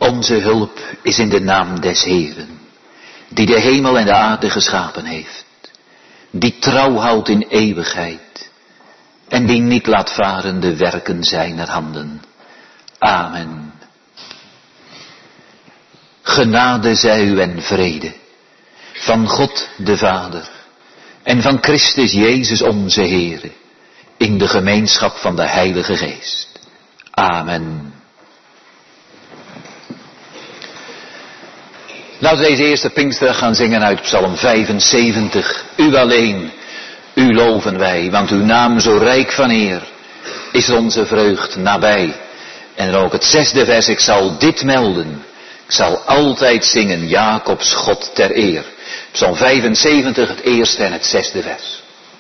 Onze hulp is in de naam des Heeren, die de hemel en de aarde geschapen heeft, die trouw houdt in eeuwigheid en die niet laat varen de werken zijner handen. Amen. Genade zij u en vrede van God de Vader en van Christus Jezus onze Heere, in de gemeenschap van de Heilige Geest. Amen. Laten we deze eerste Pinksterdag gaan zingen uit Psalm 75. U alleen, u loven wij, want uw naam zo rijk van eer, is onze vreugd nabij. En dan ook het 6e vers, ik zal dit melden, ik zal altijd zingen, Jacobs God ter eer. Psalm 75, het eerste en het 6e vers.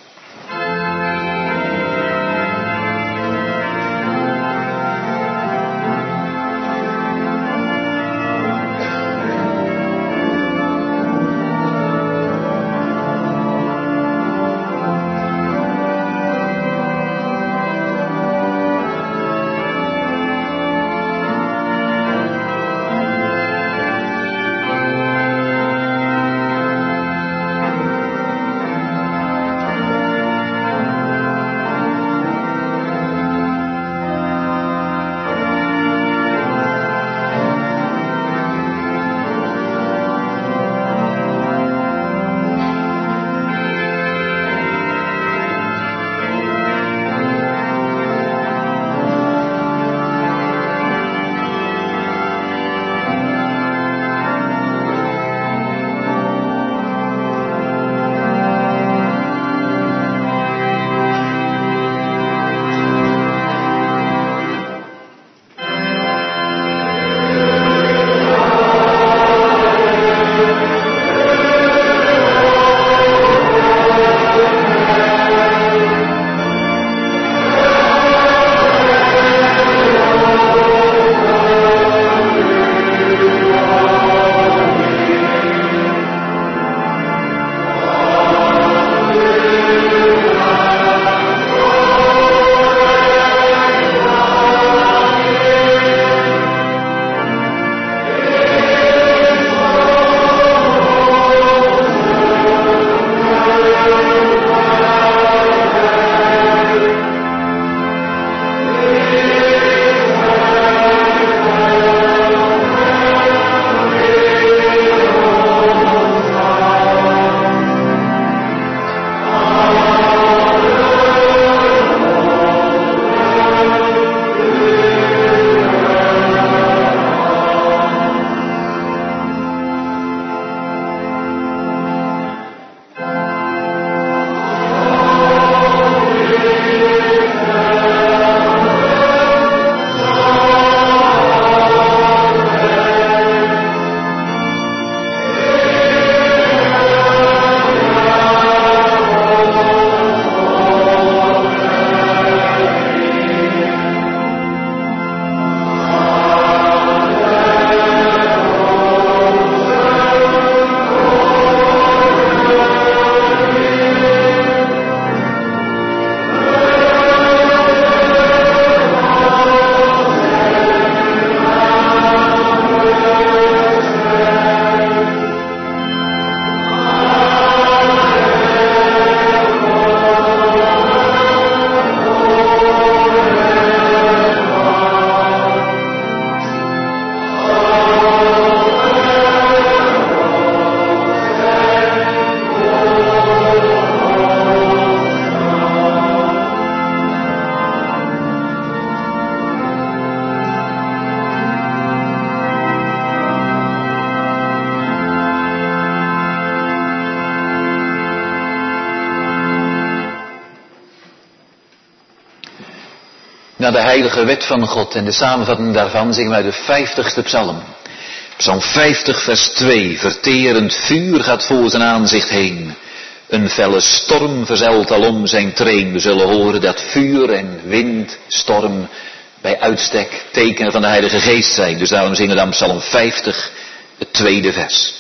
Naar de heilige wet van God en de samenvatting daarvan zingen wij de 50ste psalm. Psalm 50 vers 2. Verterend vuur gaat voor zijn aanzicht heen. Een felle storm verzeilt alom zijn treen. We zullen horen dat vuur en wind, storm bij uitstek tekenen van de Heilige Geest zijn. Dus daarom zingen we dan Psalm 50, het tweede vers.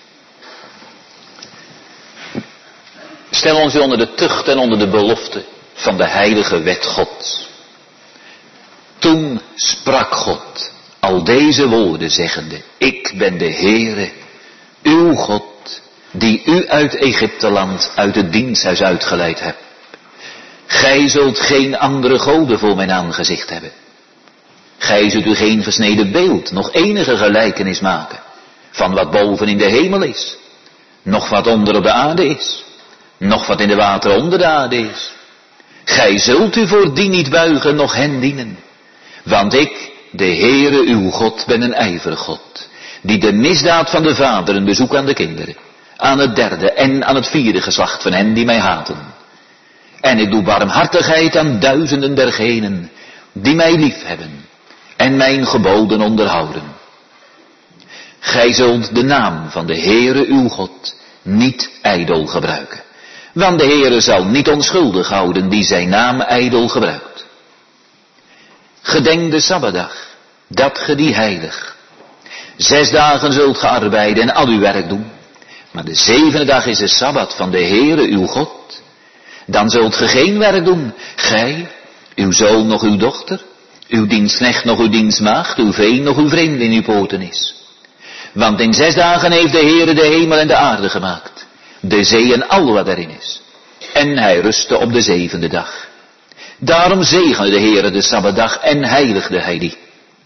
Stel ons onder de tucht en onder de belofte van de heilige wet Gods. Toen sprak God al deze woorden zeggende, ik ben de Heere, uw God, die u uit Egypteland, uit het diensthuis uitgeleid hebt. Gij zult geen andere goden voor mijn aangezicht hebben. Gij zult u geen gesneden beeld, nog enige gelijkenis maken, van wat boven in de hemel is, nog wat onder op de aarde is, nog wat in de water onder de aarde is. Gij zult u voor die niet buigen, noch hen dienen. Want ik, de Heere uw God, ben een ijverig God, die de misdaad van de vaderen bezoek aan de kinderen, aan het derde en aan het vierde geslacht van hen die mij haten. En ik doe barmhartigheid aan duizenden dergenen die mij lief hebben en mijn geboden onderhouden. Gij zult de naam van de Heere uw God niet ijdel gebruiken. Want de Heere zal niet onschuldig houden die zijn naam ijdel gebruikt. Gedenk de Sabbatdag, dat ge die heilig. 6 dagen zult ge arbeiden en al uw werk doen. Maar de 7e dag is de Sabbat van de Heere uw God. Dan zult ge geen werk doen, gij, uw zoon nog uw dochter, uw dienstknecht nog uw dienstmaagd, uw veen nog uw vreemde in uw poten is. Want in 6 dagen heeft de Heere de hemel en de aarde gemaakt, de zee en al wat erin is. En hij rustte op de 7e dag. Daarom zegende de Heere de Sabbatdag en heiligde hij die.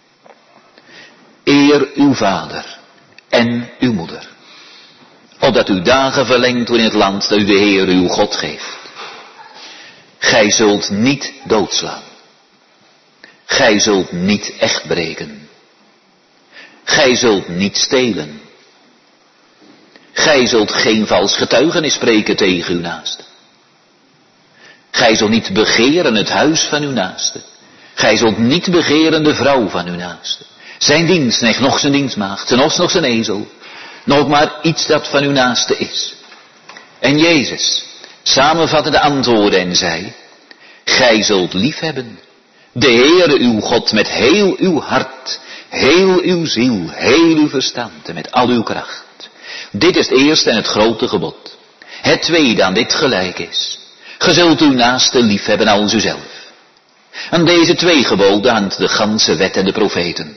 Eer uw vader en uw moeder, opdat uw dagen verlengd worden in het land dat u de Heere uw God geeft. Gij zult niet doodslaan. Gij zult niet echt breken. Gij zult niet stelen. Gij zult geen vals getuigenis spreken tegen uw naaste. Gij zult niet begeren het huis van uw naaste. Gij zult niet begeren de vrouw van uw naaste. Zijn dienstknecht, nog zijn dienstmaagd, zijn os, nog zijn ezel. Nog maar iets dat van uw naaste is. En Jezus samenvatte de antwoorden en zei, gij zult liefhebben de Heere uw God met heel uw hart, heel uw ziel, heel uw verstand en met al uw kracht. Dit is het eerste en het grote gebod. Het tweede aan dit gelijk is, ge zult uw naaste liefhebben als uzelf. Aan deze 2 geboden hangt de ganse wet en de profeten.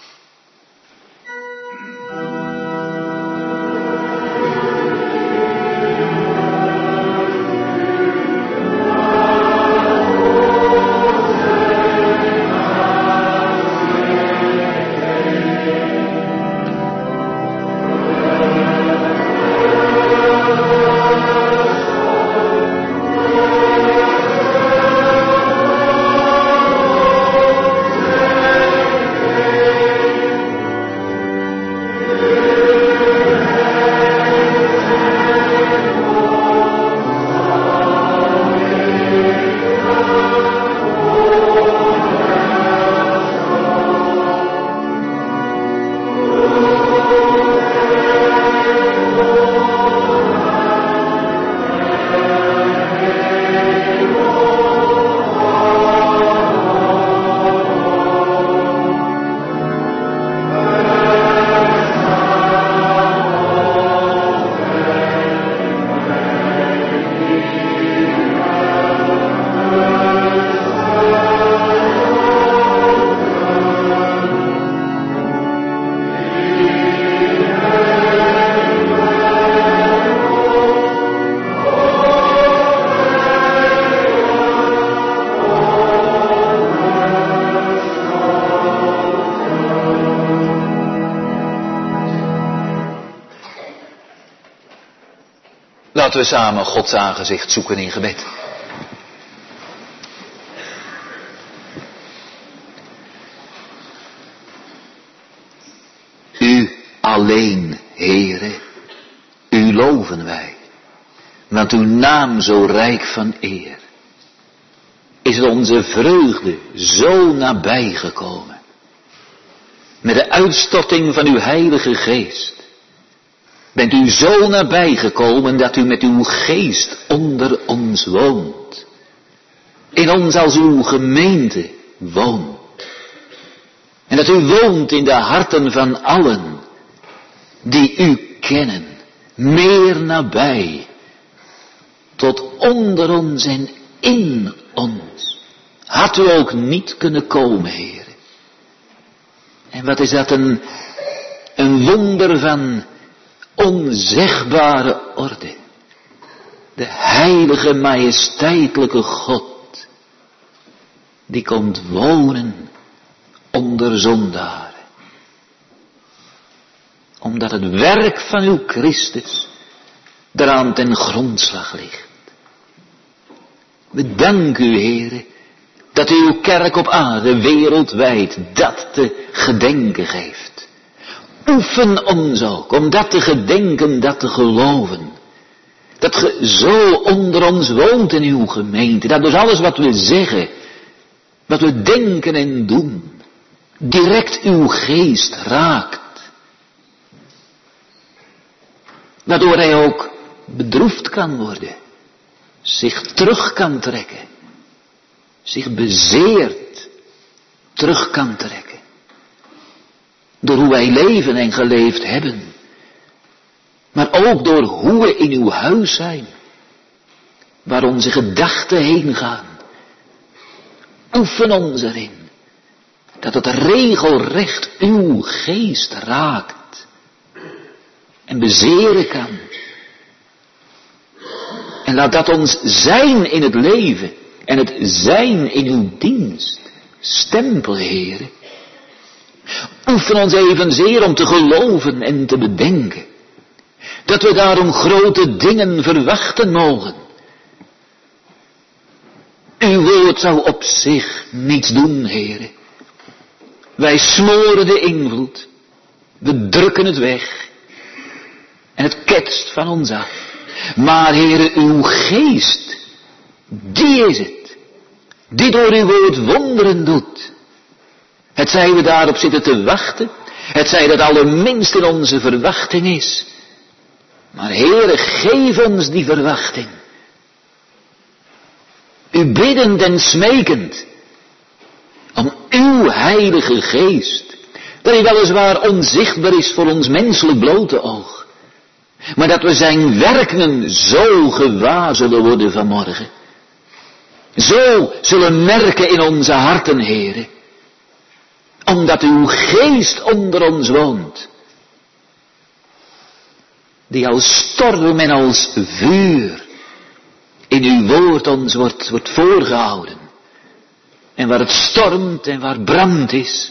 Laten we samen Gods aangezicht zoeken in gebed. U alleen, Heere, u loven wij, want uw naam zo rijk van eer. Is het onze vreugde zo nabij gekomen, met de uitstorting van uw heilige geest. Bent u zo nabij gekomen dat u met uw geest onder ons woont. In ons als uw gemeente woont. En dat u woont in de harten van allen die u kennen. Meer nabij. Tot onder ons en in ons. Had u ook niet kunnen komen, Heer. En wat is dat een wonder van onzegbare orde. De heilige majesteitelijke God, die komt wonen onder zondaren. Omdat het werk van uw Christus daaraan ten grondslag ligt. We danken u, Heere, dat u uw kerk op aarde wereldwijd dat te gedenken geeft. Oefen ons ook om dat te gedenken, dat te geloven. Dat ge zo onder ons woont in uw gemeente. Dat dus alles wat we zeggen, wat we denken en doen, direct uw geest raakt. Waardoor hij ook bedroefd kan worden. Zich terug kan trekken. Zich bezeerd terug kan trekken. Door hoe wij leven en geleefd hebben. Maar ook door hoe we in uw huis zijn. Waar onze gedachten heen gaan. Oefen ons erin. Dat het regelrecht uw geest raakt. En bezeren kan. En laat dat ons zijn in het leven. En het zijn in uw dienst. Stempel, Heere. Oefen ons evenzeer om te geloven en te bedenken. Dat we daarom grote dingen verwachten mogen. Uw woord zou op zich niets doen, Heere. Wij smoren de invloed. We drukken het weg. En het ketst van ons af. Maar, Heere, uw geest, die is het. Die door uw woord wonderen doet. Het zij we daarop zitten te wachten. Het zij dat allerminst in onze verwachting is. Maar, Heere, geef ons die verwachting. U biddend en smekend. Om uw heilige geest. Dat hij weliswaar onzichtbaar is voor ons menselijk blote oog. Maar dat we zijn werkingen zo gewaar zullen worden vanmorgen. Zo zullen merken in onze harten, Heere. Omdat uw geest onder ons woont. Die als storm en als vuur in uw woord ons wordt voorgehouden. En waar het stormt en waar brand is,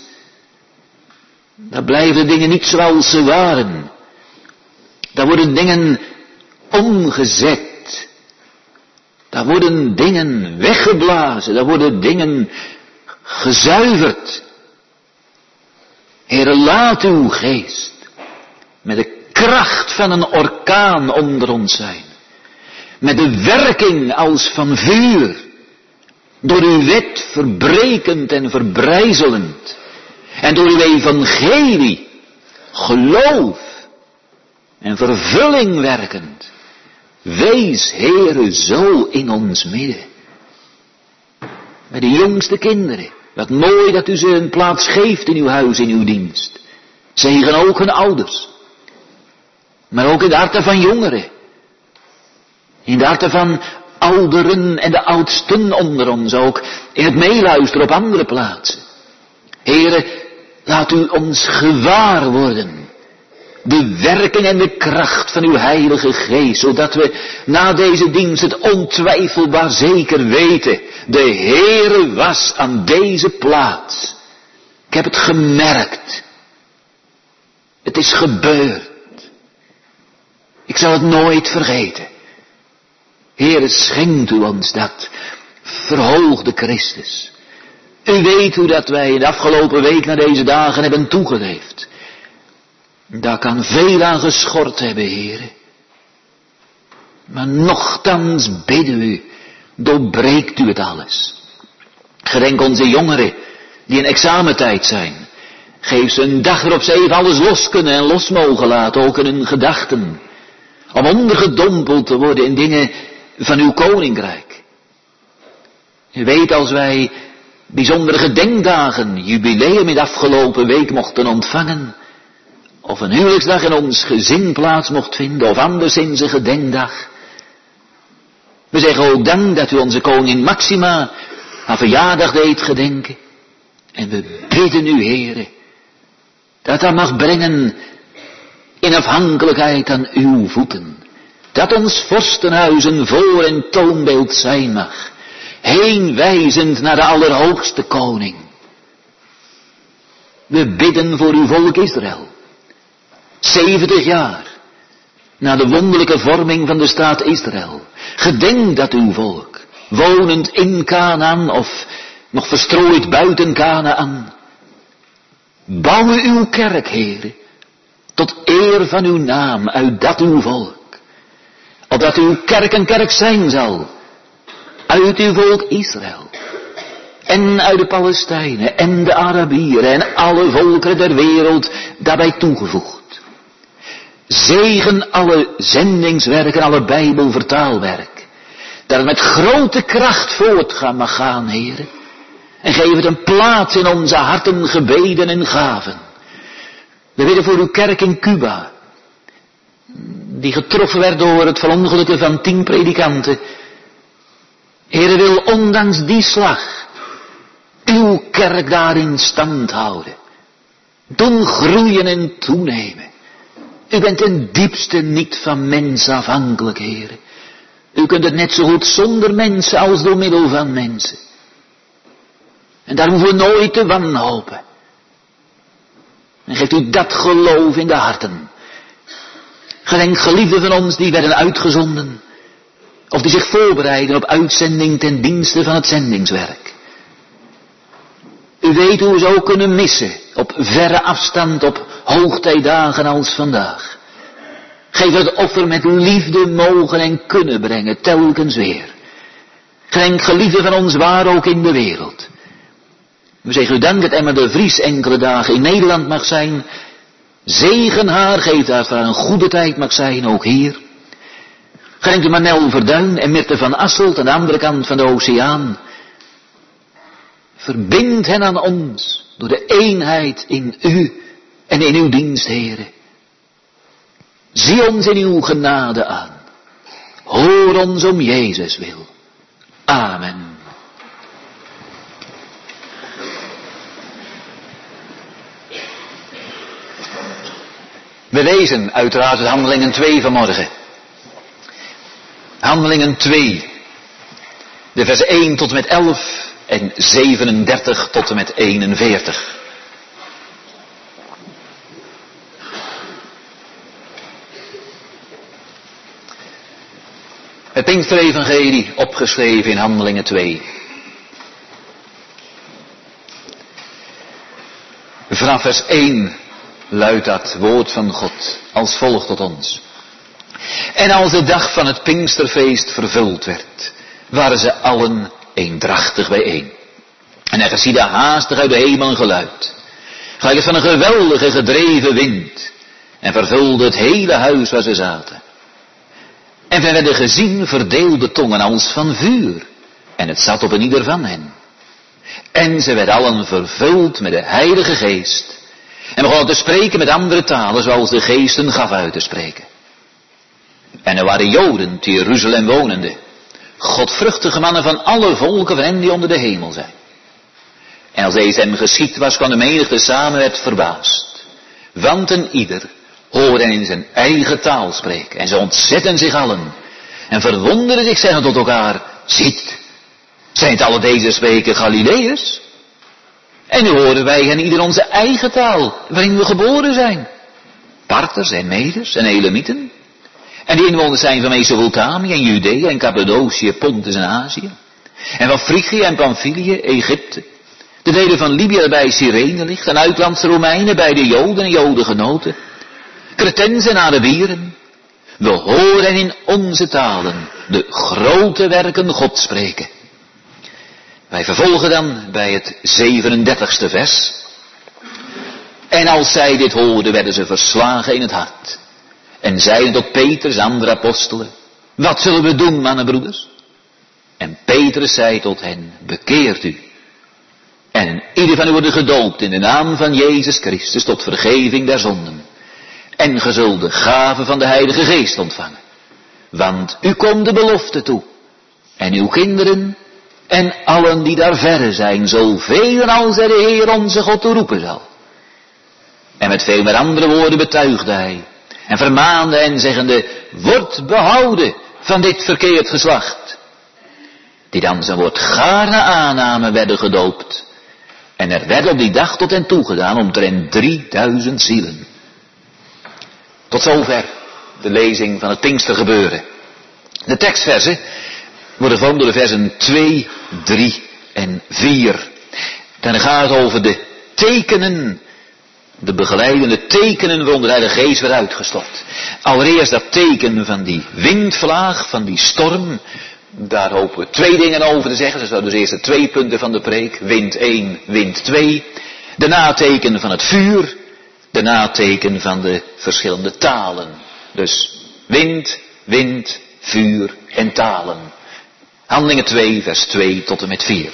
daar blijven dingen niet zoals ze waren. Daar worden dingen omgezet. Daar worden dingen weggeblazen. Daar worden dingen gezuiverd. Heere, laat uw geest met de kracht van een orkaan onder ons zijn. Met de werking als van vuur. Door uw wet verbrekend en verbrijzelend. En door uw evangelie, geloof en vervulling werkend. Wees, Heere, zo in ons midden. Met de jongste kinderen. Wat mooi dat u ze een plaats geeft in uw huis, in uw dienst. Zegen ook hun ouders. Maar ook in de harten van jongeren. In de harten van ouderen en de oudsten onder ons ook. In het meeluisteren op andere plaatsen. Heere, laat u ons gewaar worden. De werking en de kracht van uw heilige geest. Zodat we na deze dienst het ontwijfelbaar zeker weten. De Heere was aan deze plaats. Ik heb het gemerkt. Het is gebeurd. Ik zal het nooit vergeten. Heere, schenkt u ons dat. Verhoogde Christus. U weet hoe dat wij de afgelopen week naar deze dagen hebben toegeleefd. Daar kan veel aan geschort hebben, Heere. Maar nochtans bidden u, doorbreekt u het alles. Gedenk onze jongeren die in examentijd zijn. Geef ze een dag waarop ze even alles los kunnen en los mogen laten, ook in hun gedachten. Om ondergedompeld te worden in dingen van uw koninkrijk. U weet, als wij bijzondere gedenkdagen, jubileum in de afgelopen week mochten ontvangen, of een huwelijksdag in ons gezin plaats mocht vinden, of anderszins een gedenkdag. We zeggen ook dank dat u onze koningin Maxima haar verjaardag deed gedenken. En we bidden u, Heere, dat mag brengen in afhankelijkheid aan uw voeten. Dat ons vorstenhuis een voor- en toonbeeld zijn mag, heen wijzend naar de Allerhoogste Koning. We bidden voor uw volk Israël. 70 jaar na de wonderlijke vorming van de staat Israël. Gedenk dat uw volk, wonend in Kanaan of nog verstrooid buiten Kanaan, bouw uw kerk, Heere, tot eer van uw naam, uit dat uw volk. Opdat uw kerk een kerk zijn zal, uit uw volk Israël. En uit de Palestijnen en de Arabieren en alle volkeren der wereld daarbij toegevoegd. Zegen alle zendingswerk en alle Bijbelvertaalwerk. Dat het met grote kracht voortgaan mag gaan, Heere. En geef het een plaats in onze harten, gebeden en gaven. We bidden voor uw kerk in Cuba, die getroffen werd door het verongelukken van 10 predikanten. Heere, wil ondanks die slag uw kerk daarin stand houden. Doen groeien en toenemen. U bent ten diepste niet van mensen afhankelijk, Heere. U kunt het net zo goed zonder mensen als door middel van mensen. En daar hoeven we nooit te wanhopen. En geeft u dat geloof in de harten. Gedenk geliefden van ons die werden uitgezonden, of die zich voorbereiden op uitzending ten dienste van het zendingswerk. U weet hoe we zo kunnen missen, op verre afstand, op hoogtijdagen als vandaag. Geef het offer met liefde mogen en kunnen brengen, telkens weer. Gedenk geliefden van ons waar ook in de wereld. We zeggen u dank dat Emma de Vries enkele dagen in Nederland mag zijn. Zegen haar, geef dat haar een goede tijd mag zijn, ook hier. Gedenk u Manel Verduin en Mirte van Asselt aan de andere kant van de oceaan. Verbind hen aan ons door de eenheid in u en in uw dienst, Heere. Zie ons in uw genade aan. Hoor ons om Jezus wil. Amen. We lezen uiteraard het Handelingen 2 vanmorgen. Handelingen 2, de vers 1 tot en met 11 en 37 tot en met 41. Het Pinksterevangelie opgeschreven in Handelingen 2. Vanaf vers 1 luidt dat woord van God als volgt tot ons. En als de dag van het Pinksterfeest vervuld werd, waren ze allen eendrachtig bijeen. En er geschiedde haastig uit de hemel een geluid, gelijk het van een geweldige gedreven wind, en vervulde het hele huis waar ze zaten. En wij werden gezien verdeelde tongen als van vuur, en het zat op een ieder van hen. En ze werden allen vervuld met de Heilige Geest, en begonnen te spreken met andere talen, zoals de Geest hun gaf uit te spreken. En er waren Joden te Jeruzalem wonende, godvruchtige mannen van alle volken van hen die onder de hemel zijn. En als deze hem geschied was, kwam de menigte samen, werd verbaasd. Want een ieder hoorde hen in zijn eigen taal spreken. En ze ontzetten zich allen. En verwonderen zich, zeggen tot elkaar, ziet, zijn het alle deze spreken Galileërs? En nu horen wij hen ieder onze eigen taal, waarin we geboren zijn. Parters en Meders en Elamieten. En die inwoners zijn van Mesopotamië en Judea en Cappadocië, Pontus en Azië. En van Frigië en Pamphylië, Egypte. De delen van Libië dat bij Cyrene ligt. En uitlandse Romeinen bij de Joden en Jodengenoten. Cretensen en Arabieren. We horen in onze talen de grote werken God spreken. Wij vervolgen dan bij het 37ste vers. En als zij dit hoorden, werden ze verslagen in het hart. En zeiden tot Petrus en andere apostelen, wat zullen we doen, mannenbroeders? En Petrus zei tot hen, bekeert u. En ieder van u wordt gedoopt in de naam van Jezus Christus tot vergeving der zonden. En ge zult de gave van de Heilige Geest ontvangen. Want u komt de belofte toe. En uw kinderen en allen die daar verre zijn, zoveel als de Heer onze God toeroepen zal. En met veel meer andere woorden betuigde hij. En vermaande hen zeggende, word behouden van dit verkeerd geslacht. Die dan zijn woord gaarne aannamen werden gedoopt. En er werd op die dag tot hen toegedaan omtrent 3000 zielen. Tot zover de lezing van het Pinkstergebeuren. De tekstversen worden gevormd door de versen 2, 3 en 4. Dan gaat het over de tekenen, de begeleidende tekenen waaronder de Heilige Geest werd uitgestort. Allereerst dat teken van die windvlaag, van die storm. Daar hopen we 2 dingen over te zeggen. Dat zijn dus eerst de 2 punten van de preek. Wind 1, wind 2. De nateken van het vuur. De nateken van de verschillende talen. Dus wind, wind, vuur en talen. Handelingen 2, vers 2 tot en met 4.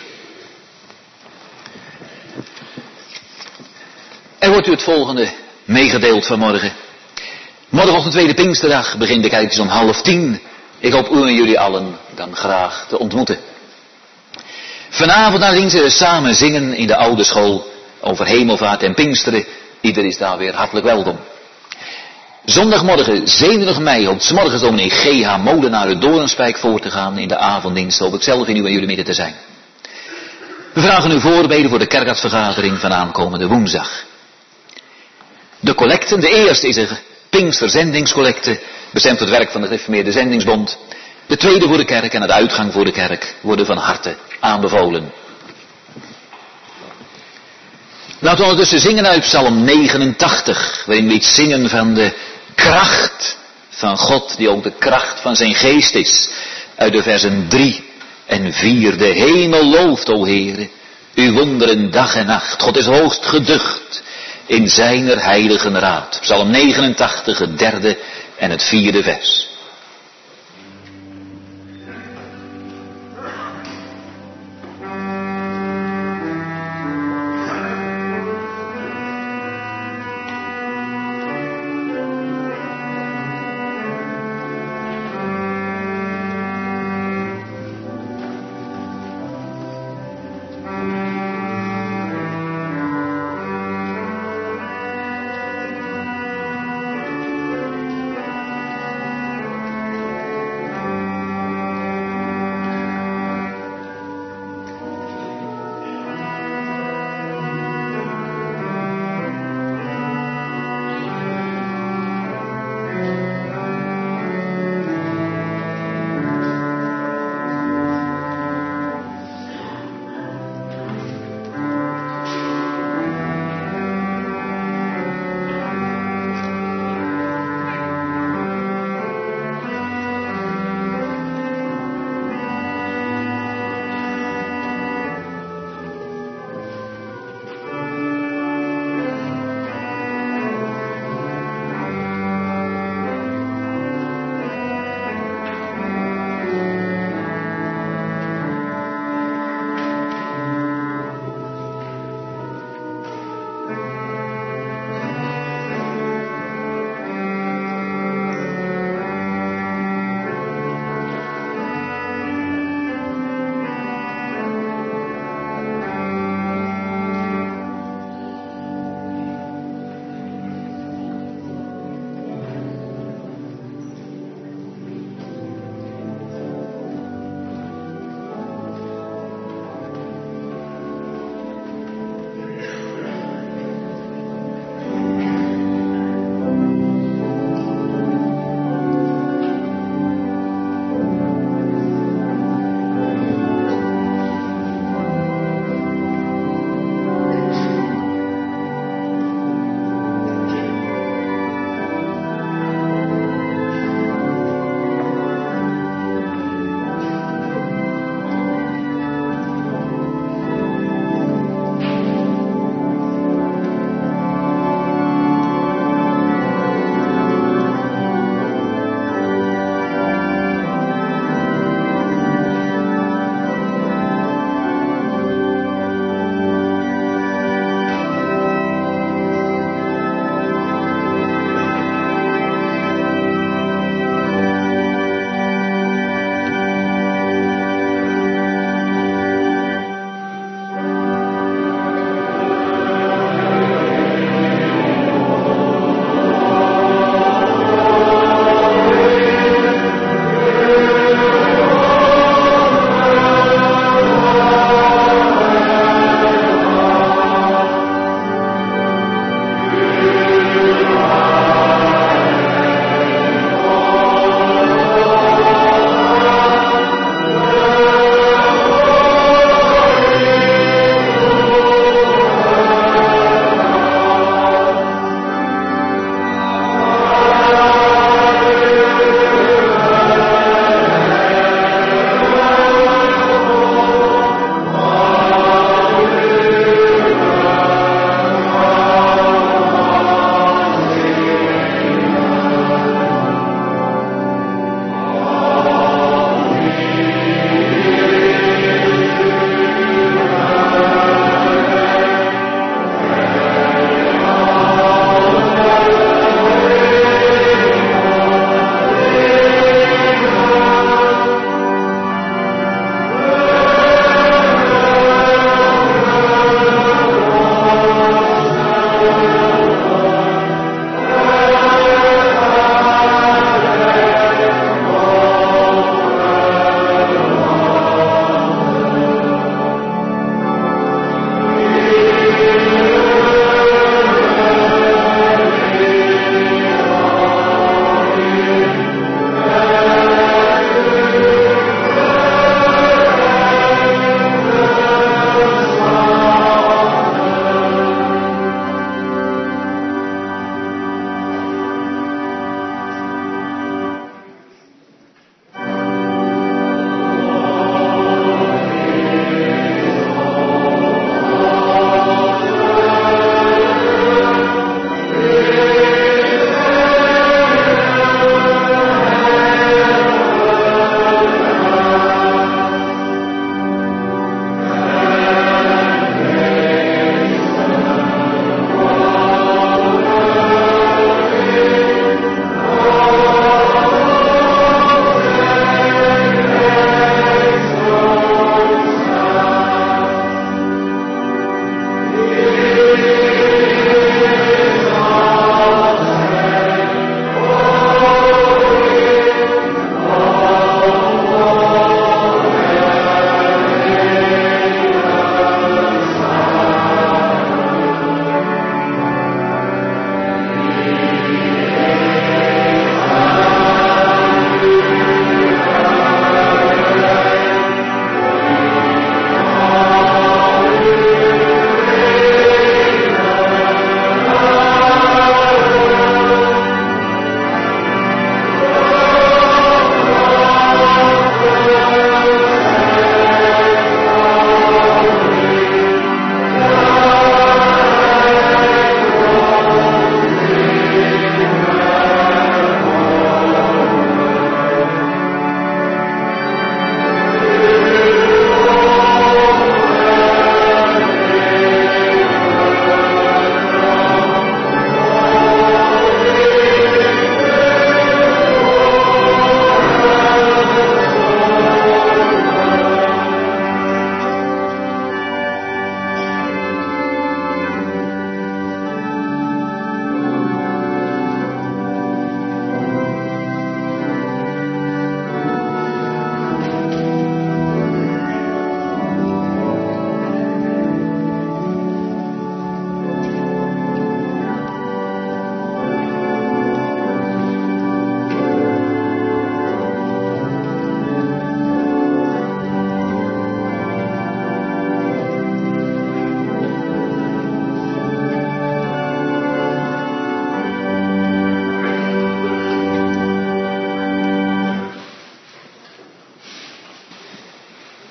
Er wordt u het volgende meegedeeld vanmorgen. Morgenochtend tweede Pinksterdag begint de kerkdienst om 9:30. Ik hoop u en jullie allen dan graag te ontmoeten. Vanavond nadien zullen we samen zingen in de oude school over hemelvaart en Pinksteren. Ieder is daar weer hartelijk welkom. Zondagmorgen 27 mei op 's morgens dominee G.H. Molenaar uit Doornspijk voor te gaan in de avonddienst. Hoop ik zelf in u en jullie midden te zijn. We vragen u voorbeden voor de kerkraadsvergadering van aankomende woensdag. De collecten, de eerste is een Pinksterzendingscollecte, bestemd voor het werk van de Gereformeerde Zendingsbond. De tweede voor de kerk en het uitgang voor de kerk worden van harte aanbevolen. Laten we ondertussen zingen uit Psalm 89, waarin we iets zingen van de kracht van God, die ook de kracht van zijn geest is. Uit de versen 3 en 4. De hemel looft, o Heere, uw wonderen dag en nacht. God is hoogst geducht in zijner heiligen raad. Psalm 89, het 3e en het 4e vers.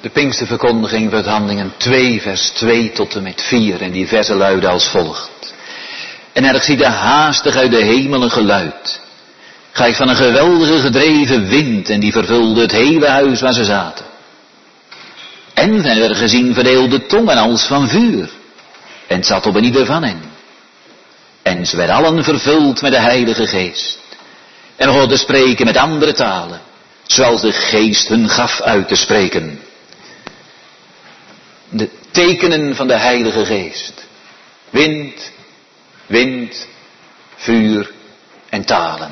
De Pinksterverkondiging uit Handelingen 2 vers 2 tot en met 4. En die versen luiden als volgt. En er geschiedde haastig uit de hemel een geluid. Gelijk van een geweldige gedreven wind en die vervulde het hele huis waar ze zaten. En er werden gezien verdeelde tongen als van vuur. En het zat op een ieder van hen. En ze werden allen vervuld met de Heilige Geest. En begonnen te spreken met andere talen. Zoals de Geest hun gaf uit te spreken. De tekenen van de Heilige Geest. Wind, vuur en talen.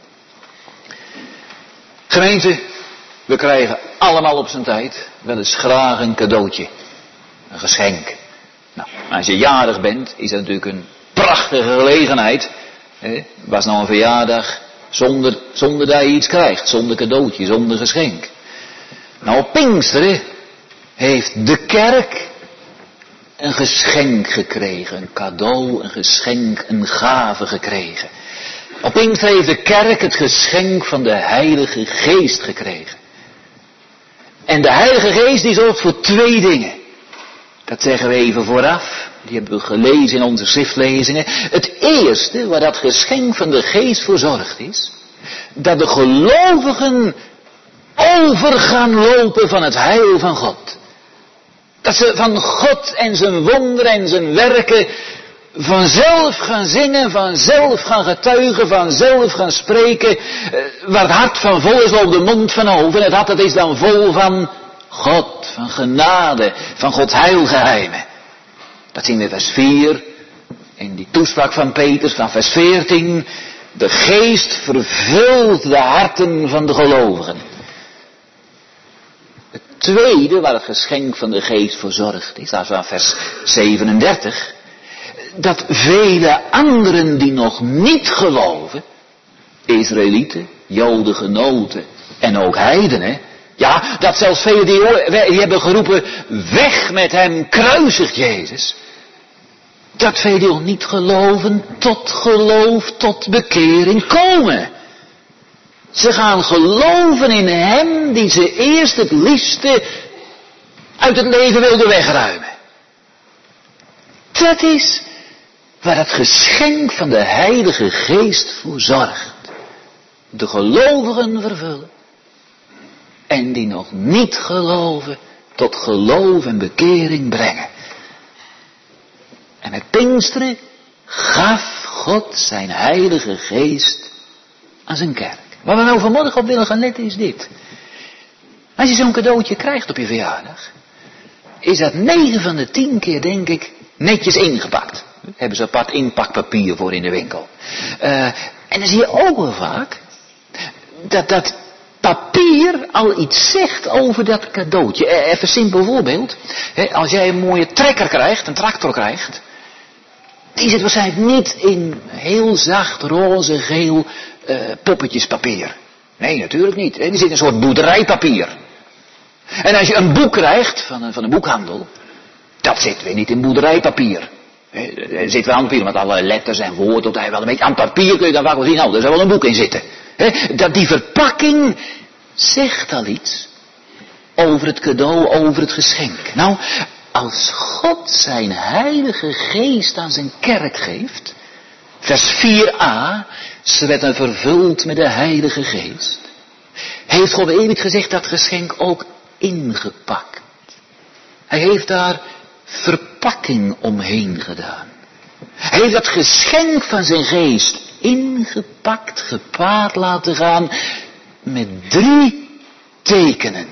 Gemeente, we krijgen allemaal op zijn tijd wel eens graag een cadeautje. Een geschenk. Nou, als je jarig bent, is dat natuurlijk een prachtige gelegenheid. Was nou een verjaardag zonder dat je iets krijgt. Zonder cadeautje, zonder geschenk. Nou, op Pinksteren heeft de kerk een geschenk gekregen. Een cadeau, een geschenk, een gave gekregen. Op Pinksteren heeft de kerk het geschenk van de Heilige Geest gekregen. En de Heilige Geest die zorgt voor 2 dingen. Dat zeggen we even vooraf. Die hebben we gelezen in onze schriftlezingen. Het eerste waar dat geschenk van de Geest voor zorgt is. Dat de gelovigen over gaan lopen van het heil van God. Dat ze van God en zijn wonderen en zijn werken vanzelf gaan zingen, vanzelf gaan getuigen, vanzelf gaan spreken. Waar het hart van vol is, loopt de mond van over. En het hart dat is dan vol van God, van genade, van Gods heilgeheimen. Dat zien we in vers 4, in die toespraak van Petrus, van vers 14. De Geest vervult de harten van de gelovigen. Het tweede waar het geschenk van de Geest voor zorgt is, dat is aan vers 37. Dat vele anderen die nog niet geloven, Israëlieten, Joden, genoten en ook heidenen, ja, dat zelfs velen die hebben geroepen, weg met hem, kruisigt Jezus. Dat velen die nog niet geloven, tot geloof, tot bekering komen. Ze gaan geloven in hem die ze eerst het liefste uit het leven wilde wegruimen. Dat is waar het geschenk van de Heilige Geest voor zorgt. De gelovigen vervullen. En die nog niet geloven, tot geloof en bekering brengen. En met Pinksteren gaf God zijn Heilige Geest aan zijn kerk. Waar we nou vanmorgen op willen gaan letten is dit. Als je zo'n cadeautje krijgt op je verjaardag, is dat 9 van de 10 keer, denk ik, netjes ingepakt. Daar hebben ze apart inpakpapier voor in de winkel. En dan zie je ook wel vaak dat papier al iets zegt over dat cadeautje. Even een simpel voorbeeld. Als jij een mooie trekker krijgt, een tractor krijgt, die zit waarschijnlijk niet in heel zacht roze geel poppetjespapier. Nee, natuurlijk niet. Die zit in een soort boerderijpapier. En als je een boek krijgt van een boekhandel, dat zit weer niet in boerderijpapier. Er zit wel aan papier met alle letters en woorden. Wel een beetje aan papier kun je dan vaak wel zien, nou, er zou wel een boek in zitten. Dat die verpakking zegt al iets over het cadeau, over het geschenk. Nou, als God zijn Heilige Geest aan zijn kerk geeft, vers 4a, ze werden vervuld met de Heilige Geest, heeft God eeuwig gezegd dat geschenk ook ingepakt. Hij heeft daar verpakking omheen gedaan. Hij heeft dat geschenk van zijn Geest ingepakt, gepaard laten gaan met 3 tekenen.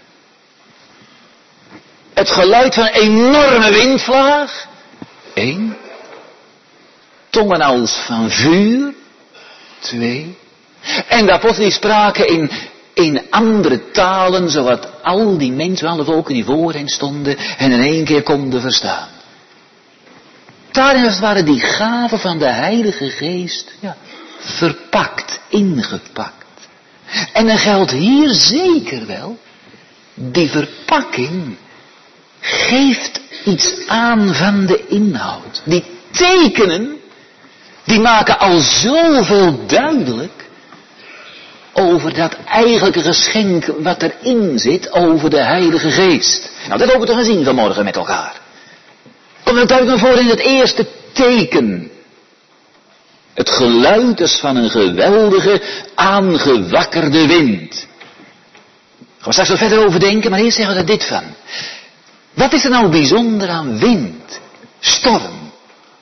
Het geluid van een enorme windvlaag. 1. Tongen als van vuur. 2. En de apostelen die spraken in andere talen, zodat al die mensen, alle volken die voor hen stonden, en in één keer konden verstaan. Daarin als het ware die gave van de Heilige Geest, ja, verpakt, ingepakt. En dan geldt hier zeker wel, die verpakking geeft iets aan van de inhoud. Die tekenen, die maken al zoveel duidelijk over dat eigenlijke geschenk wat erin zit, over de Heilige Geest. Nou, dat hebben we te gaan zien vanmorgen met elkaar. Komt het duidelijk naar voren in het eerste teken. Het geluid is van een geweldige, aangewakkerde wind. Gaan we straks wel verder over denken, maar eerst zeggen we er dit van. Wat is er nou bijzonder aan wind? Storm.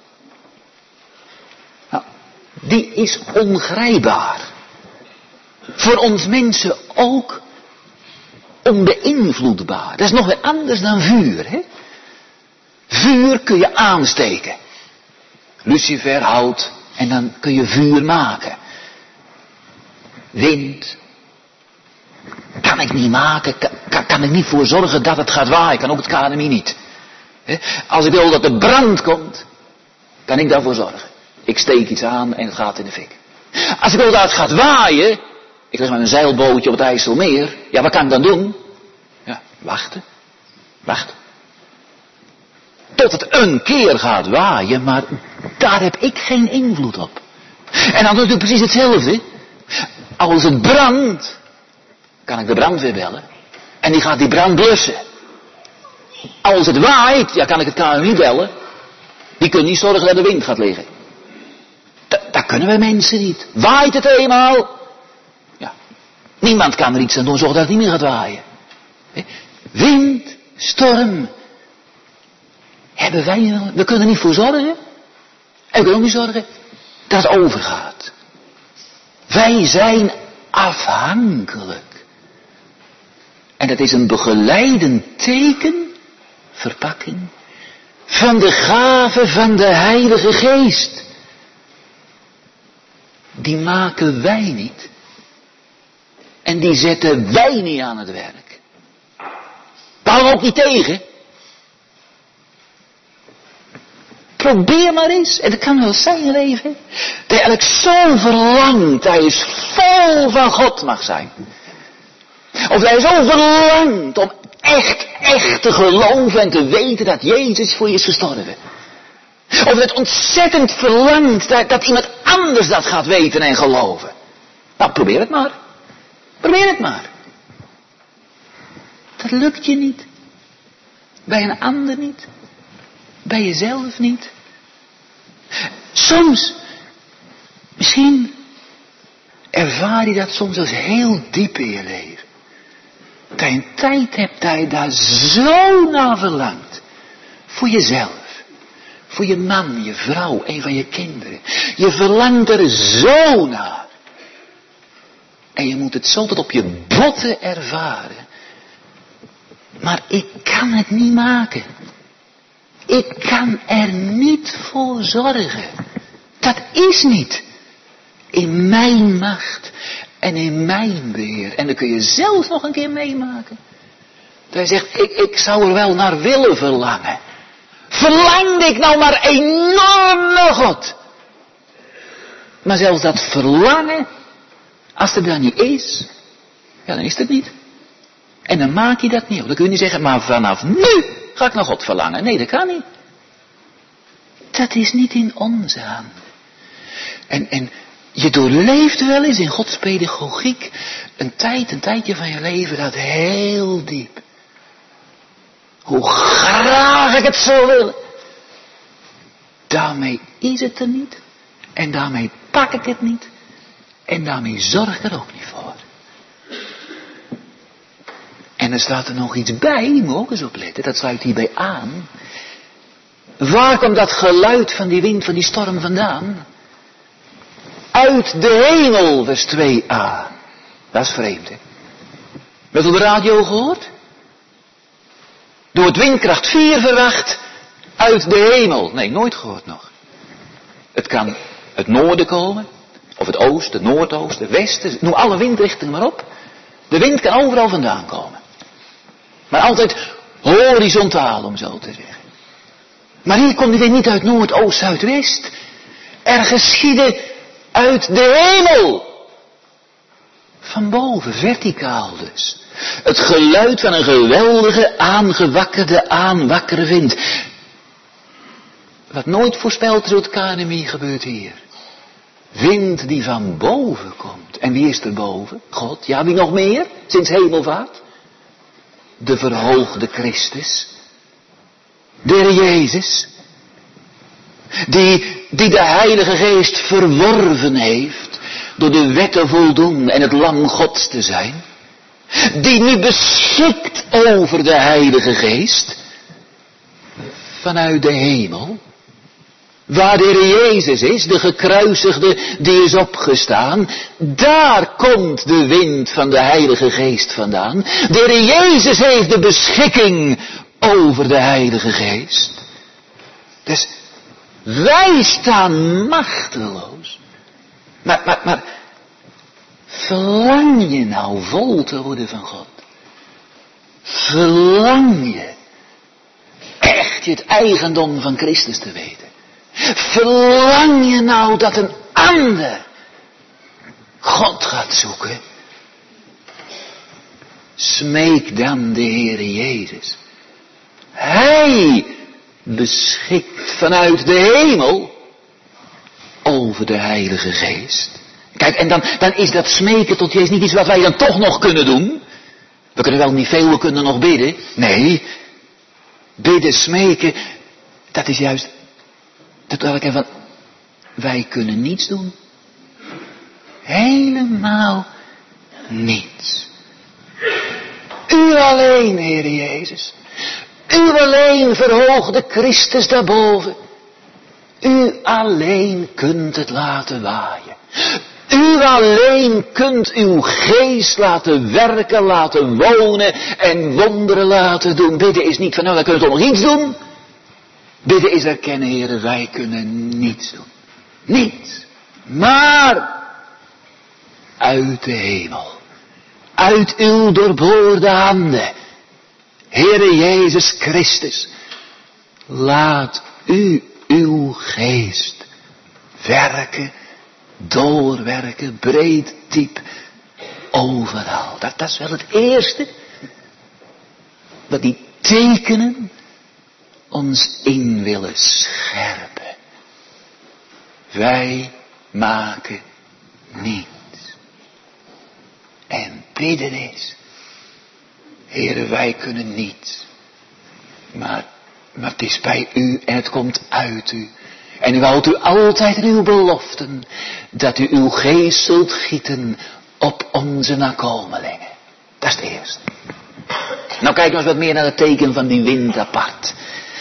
Nou, die is ongrijpbaar. Voor ons mensen ook onbeïnvloedbaar. Dat is nog weer anders dan vuur, hè? Vuur kun je aansteken. Lucifer, hout, en dan kun je vuur maken. Wind kan ik niet maken, kan ik niet voor zorgen dat het gaat waaien, kan ook het KNMI niet. Als ik wil dat er brand komt, kan ik daarvoor zorgen. Ik steek iets aan en het gaat in de fik. Als ik wil dat het gaat waaien, ik leg met een zeilbootje op het IJsselmeer, ja, wat kan ik dan doen? Ja, wachten. Tot het een keer gaat waaien, maar daar heb ik geen invloed op. En dan doe ik precies hetzelfde. Als het brandt, kan ik de brandweer bellen. En die gaat die brand blussen. Als het waait, ja, kan ik het KNMI bellen. Die kunnen niet zorgen dat de wind gaat liggen. Dat kunnen wij mensen niet. Waait het eenmaal? Ja. Niemand kan er iets aan doen, zorgen dat het niet meer gaat waaien. Wind, storm. Hebben wij, we kunnen er niet voor zorgen. En we kunnen ook niet zorgen dat het overgaat. Wij zijn afhankelijk. En dat is een begeleidend teken, verpakking, van de gave van de Heilige Geest. Die maken wij niet. En die zetten wij niet aan het werk. We houden ook niet tegen. Probeer maar eens, en dat kan wel zijn leven, dat je eigenlijk zo verlangt, dat je vol van God mag zijn. Of dat je zo verlangt om echt te geloven en te weten dat Jezus voor je is gestorven. Of dat het ontzettend verlangt dat iemand anders dat gaat weten en geloven. Nou, probeer het maar. Probeer het maar. Dat lukt je niet. Bij een ander niet. Bij jezelf niet. Soms, misschien ervaar je dat soms als heel diep in je leven. Dat je een tijd hebt dat je daar zo naar verlangt. Voor jezelf. Voor je man, je vrouw, een van je kinderen. Je verlangt er zo naar. En je moet het zo tot op je botten ervaren. Maar ik kan het niet maken. Ik kan er niet voor zorgen. Dat is niet in mijn macht en in mijn beheer. En dan kun je zelf nog een keer meemaken. Dat je zegt, ik zou er wel naar willen verlangen. Verlangde ik nou maar enorm naar God. Maar zelfs dat verlangen, als het dan niet is, ja, dan is het niet. En dan maak je dat niet. Dan kun je niet zeggen, maar vanaf nu ga ik naar God verlangen. Nee, dat kan niet. Dat is niet in onze handen. En je doorleeft wel eens in Gods pedagogiek een tijdje van je leven dat heel diep. Hoe graag ik het zou willen. Daarmee is het er niet. En daarmee pak ik het niet. En daarmee zorg ik er ook niet voor. En er staat er nog iets bij, die moet ook eens opletten, dat sluit hierbij aan. Waar komt dat geluid van die wind, van die storm vandaan? Uit de hemel, vers 2a. Dat is vreemd, hè? Met op de radio gehoord? Door het windkracht 4 verwacht, uit de hemel. Nee, nooit gehoord nog. Het kan het noorden komen, of het oosten, het noordoosten, het westen, noem alle windrichtingen maar op. De wind kan overal vandaan komen. Maar altijd horizontaal, om zo te zeggen. Maar hier komt die wind niet uit noord, oost, zuidwest. Er geschiedde uit de hemel. Van boven, verticaal dus. Het geluid van een geweldige, aanwakkere wind. Wat nooit voorspeld is door het KNMI gebeurt hier. Wind die van boven komt. En wie is er boven? God. Ja, wie nog meer? Sinds hemelvaart? De verhoogde Christus. De Heer Jezus. Die de Heilige Geest verworven heeft. Door de wet te voldoen en het lam Gods te zijn. Die nu beschikt over de Heilige Geest. Vanuit de hemel. Waar de Heer Jezus is, de gekruisigde die is opgestaan. Daar komt de wind van de Heilige Geest vandaan. De Heer Jezus heeft de beschikking over de Heilige Geest. Dus wij staan machteloos. Maar verlang je nou vol te worden van God? Verlang je echt je het eigendom van Christus te weten? Verlang je nou dat een ander God gaat zoeken? Smeek dan de Heere Jezus. Hij beschikt vanuit de hemel over de Heilige Geest. Kijk, en dan is dat smeken tot Jezus niet iets wat wij dan toch nog kunnen doen. We kunnen wel niet veel, we kunnen nog bidden. Nee, bidden, smeken, dat is juist dat wil ik even van, wij kunnen niets doen. Helemaal niets. U alleen, Heer Jezus. U alleen, verhoogde Christus daarboven. U alleen kunt het laten waaien. U alleen kunt uw geest laten werken, laten wonen en wonderen laten doen. Bidden is niet van, nou, wij kunnen toch nog iets doen. Bidden is erkennen, Heere, wij kunnen niets doen. Niets. Maar uit de hemel. Uit uw doorboorde handen. Heere Jezus Christus. Laat u uw geest werken, doorwerken, breed, diep, overal. Dat is wel het eerste. Wat die tekenen ons in willen scherpen. Wij maken niets. En bidden is, Heere, wij kunnen niets. Maar het is bij u en het komt uit u. En u houdt u altijd in uw beloften, dat u uw geest zult gieten op onze nakomelingen. Dat is het eerste. Nou, kijk nog eens wat meer naar het teken van die wind apart.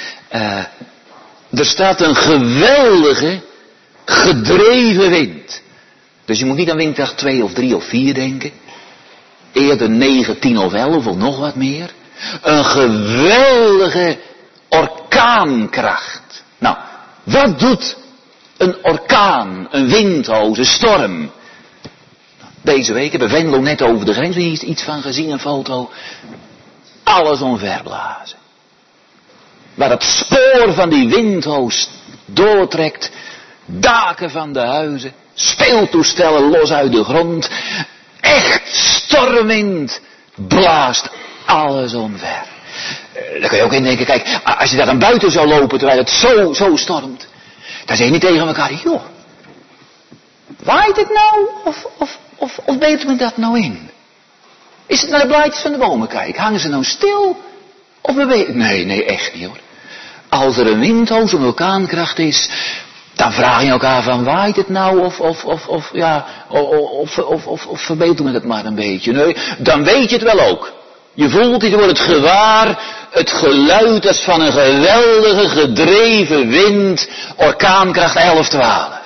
Er staat een geweldige, gedreven wind. Dus je moet niet aan windkracht 2 of 3 of 4 denken. Eerder 9, 10 of 11 of nog wat meer. Een geweldige orkaankracht. Nou, wat doet een orkaan, een windhoos, een storm? Deze week hebben Venlo net over de grens iets van gezien, een foto. Alles omverblazen. Waar het spoor van die windhoos doortrekt, daken van de huizen, speeltoestellen los uit de grond. Echt stormwind blaast alles omver. Daar kun je ook in denken, kijk, als je daar dan buiten zou lopen terwijl het zo stormt, dan zeg je niet tegen elkaar, joh, waait het nou of beet me dat nou in? Is het naar de blaadjes van de bomen kijken? Hangen ze nou stil? Of bewegen? Nee, echt niet hoor. Als er een windhoos, een orkaankracht is, dan vraag je elkaar van, waait het nou of verbeeldt me het maar een beetje? Nee, dan weet je het wel ook. Je voelt het, je wordt het gewaar, het geluid als van een geweldige gedreven wind, orkaankracht 11, 12.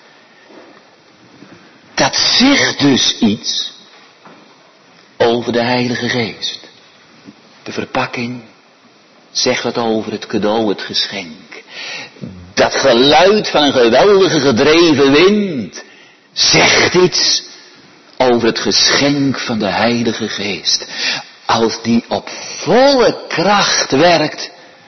Dat zegt dus iets over de Heilige Geest. De verpakking zegt wat over het cadeau, het geschenk. Dat geluid van een geweldige gedreven wind zegt iets over het geschenk van de Heilige Geest. Als die op volle kracht werkt,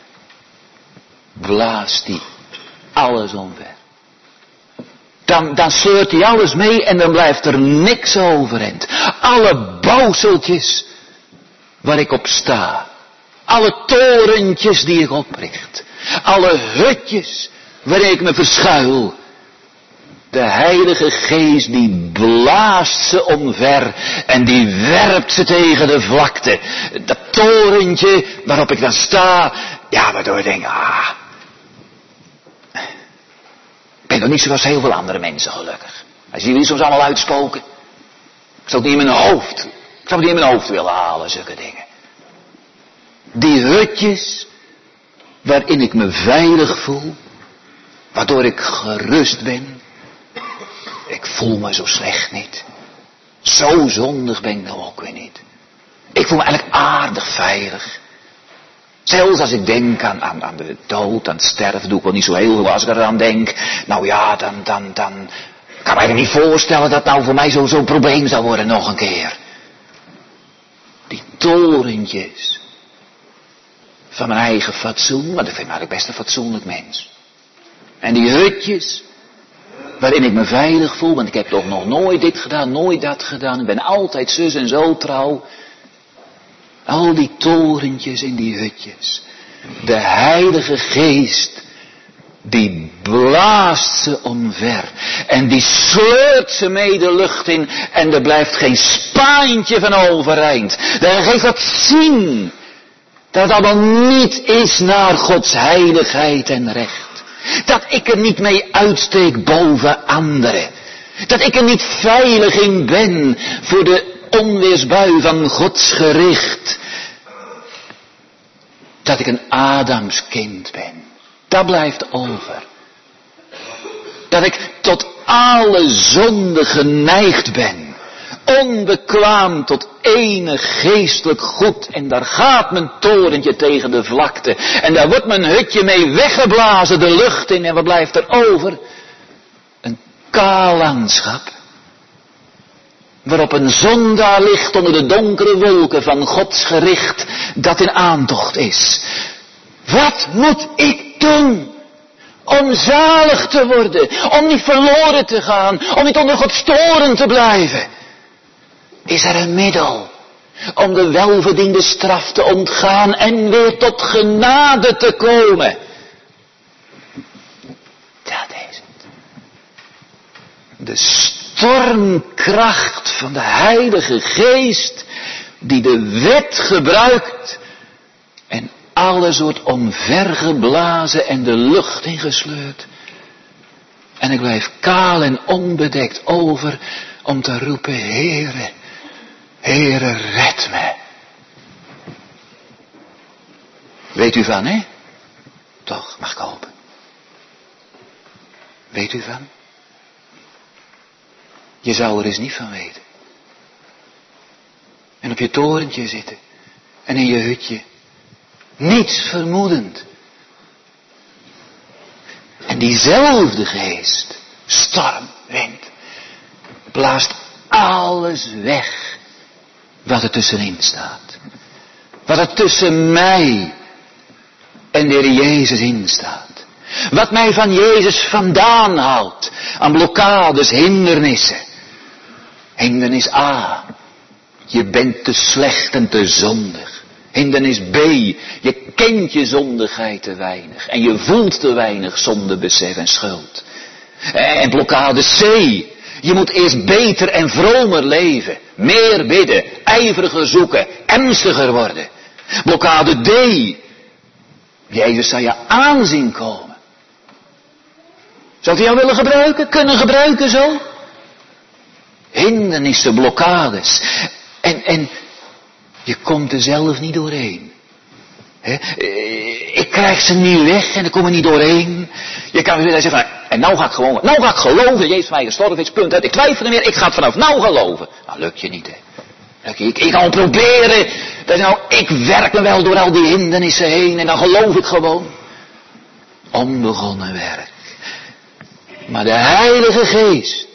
blaast die alles omver. Dan sleurt hij alles mee en dan blijft er niks overeind. Alle bouwseltjes waar ik op sta. Alle torentjes die ik opricht. Alle hutjes waarin ik me verschuil. De Heilige Geest die blaast ze omver en die werpt ze tegen de vlakte. Dat torentje waarop ik dan sta, ja, waardoor ik denk, ik ben nog niet zoals heel veel andere mensen gelukkig. Als jullie soms allemaal uitspoken. Ik zou het niet in mijn hoofd. Ik zou het niet in mijn hoofd willen halen, zulke dingen. Die hutjes waarin ik me veilig voel. Waardoor ik gerust ben. Ik voel me zo slecht niet. Zo zondig ben ik nou ook weer niet. Ik voel me eigenlijk aardig veilig. Zelfs als ik denk aan de dood, aan het sterven, doe ik wel niet zo heel veel. Als ik eraan denk, nou ja, dan kan ik me niet voorstellen dat nou voor mij zo'n probleem zou worden nog een keer. Die torentjes van mijn eigen fatsoen, want ik vind me eigenlijk best een fatsoenlijk mens. En die hutjes waarin ik me veilig voel, want ik heb toch nog nooit dit gedaan, nooit dat gedaan. Ik ben altijd zus en zo trouw. Al die torentjes in die hutjes. De Heilige Geest, die blaast ze omver. En die sleurt ze mee de lucht in. En er blijft geen spaantje van overeind. De Heilige Geest laat zien dat het allemaal niet is naar Gods heiligheid en recht. Dat ik er niet mee uitsteek boven anderen. Dat ik er niet veilig in ben voor de onweersbui van Gods gericht. Dat ik een Adamskind ben. Dat blijft over. Dat ik tot alle zonde geneigd ben. Onbekwaam tot enig geestelijk goed. En daar gaat mijn torentje tegen de vlakte. En daar wordt mijn hutje mee weggeblazen de lucht in. En wat blijft er over? Een kaal landschap. Waarop een zondaar ligt onder de donkere wolken van Gods gericht dat in aantocht is. Wat moet ik doen om zalig te worden, om niet verloren te gaan, om niet onder Gods toorn te blijven? Is er een middel om de welverdiende straf te ontgaan en weer tot genade te komen? Dat is het. De stormkracht van de Heilige Geest die de wet gebruikt en alles wordt omvergeblazen en de lucht ingesleurd. En ik blijf kaal en onbedekt over om te roepen, Heere, Heere, red me. Weet u van, hè? Toch, mag ik hopen. Weet u van? Je zou er eens niet van weten. En op je torentje zitten. En in je hutje. Niets vermoedend. En diezelfde geest, storm, wind, blaast alles weg wat er tussenin staat. Wat er tussen mij en de Heer Jezus in staat. Wat mij van Jezus vandaan houdt. Aan blokkades, hindernissen. Hindernis A. Je bent te slecht en te zondig. Hindernis B. Je kent je zondigheid te weinig. En je voelt te weinig zondebesef en schuld. En blokkade C. Je moet eerst beter en vromer leven. Meer bidden. Ijveriger zoeken. Ernstiger worden. Blokkade D. Jezus zal je aanzien komen. Zou hij jou willen gebruiken? Kunnen gebruiken zo? Hindernissen, blokkades. En je komt er zelf niet doorheen. Ik krijg ze niet weg en ik kom er niet doorheen. Je kan weer zeggen, en nou ga ik geloven, Jezus voor mij gestorven is, punt uit. Ik twijfel er meer, ik ga het vanaf nou geloven. Nou, lukt je niet, hè. Ik kan proberen, ik werk me wel door al die hindernissen heen en dan geloof ik gewoon. Onbegonnen werk. Maar de Heilige Geest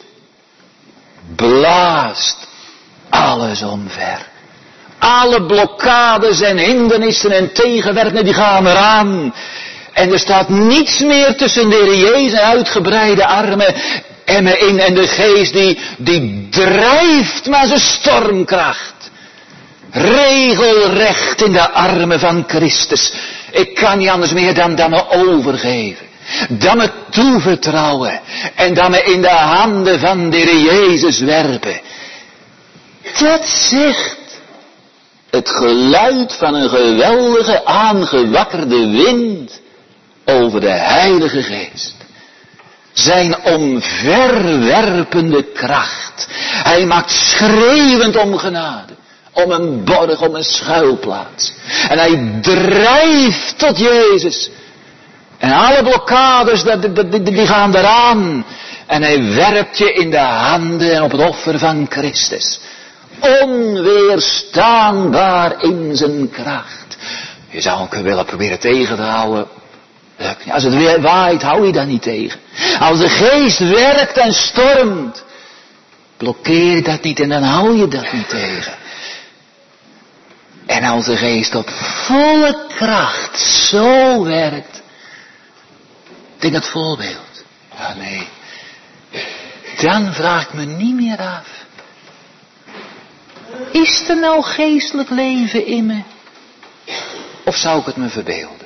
blaast alles omver. Alle blokkades en hindernissen en tegenwerkingen die gaan eraan. En er staat niets meer tussen de Heer Jezus en uitgebreide armen en me in. En de Geest die drijft met zijn stormkracht. Regelrecht in de armen van Christus. Ik kan niet anders meer dan me overgeven. Dat me toevertrouwen. En dat me in de handen van de Heer Jezus werpen. Dat zegt het geluid van een geweldige aangewakkerde wind over de Heilige Geest. Zijn omverwerpende kracht. Hij maakt schreeuwend om genade. Om een borg, om een schuilplaats. En hij drijft tot Jezus. En alle blokkades, die gaan eraan. En hij werpt je in de handen en op het offer van Christus. Onweerstaanbaar in zijn kracht. Je zou hem willen proberen tegen te houden. Als het weer waait, hou je dat niet tegen. Als de geest werkt en stormt, blokkeer je dat niet en dan hou je dat niet tegen. En als de geest op volle kracht zo werkt, denk het voorbeeld. Ja, nee. Dan vraag ik me niet meer af. Is er nou geestelijk leven in me? Of zou ik het me verbeelden?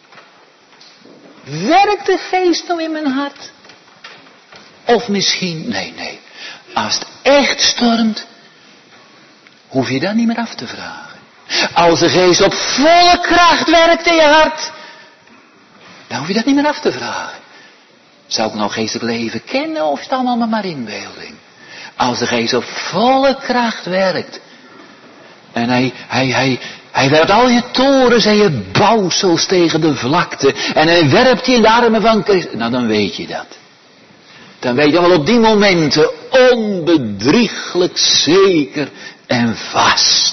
Werkt de geest nou in mijn hart? Of misschien, nee. Als het echt stormt, hoef je dat niet meer af te vragen. Als de geest op volle kracht werkt in je hart, dan hoef je dat niet meer af te vragen. Zou ik nou geestelijk leven kennen of is het allemaal maar inbeelding? Als de geest op volle kracht werkt. En hij werpt al je torens en je bouwsels tegen de vlakte. En hij werpt je in de armen van Christus. Nou, dan weet je dat. Dan weet je wel op die momenten onbedrieglijk zeker en vast.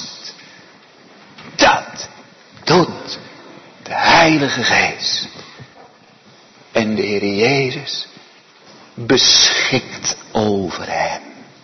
Dat doet de Heilige Geest. En de Heer Jezus beschikt over hem.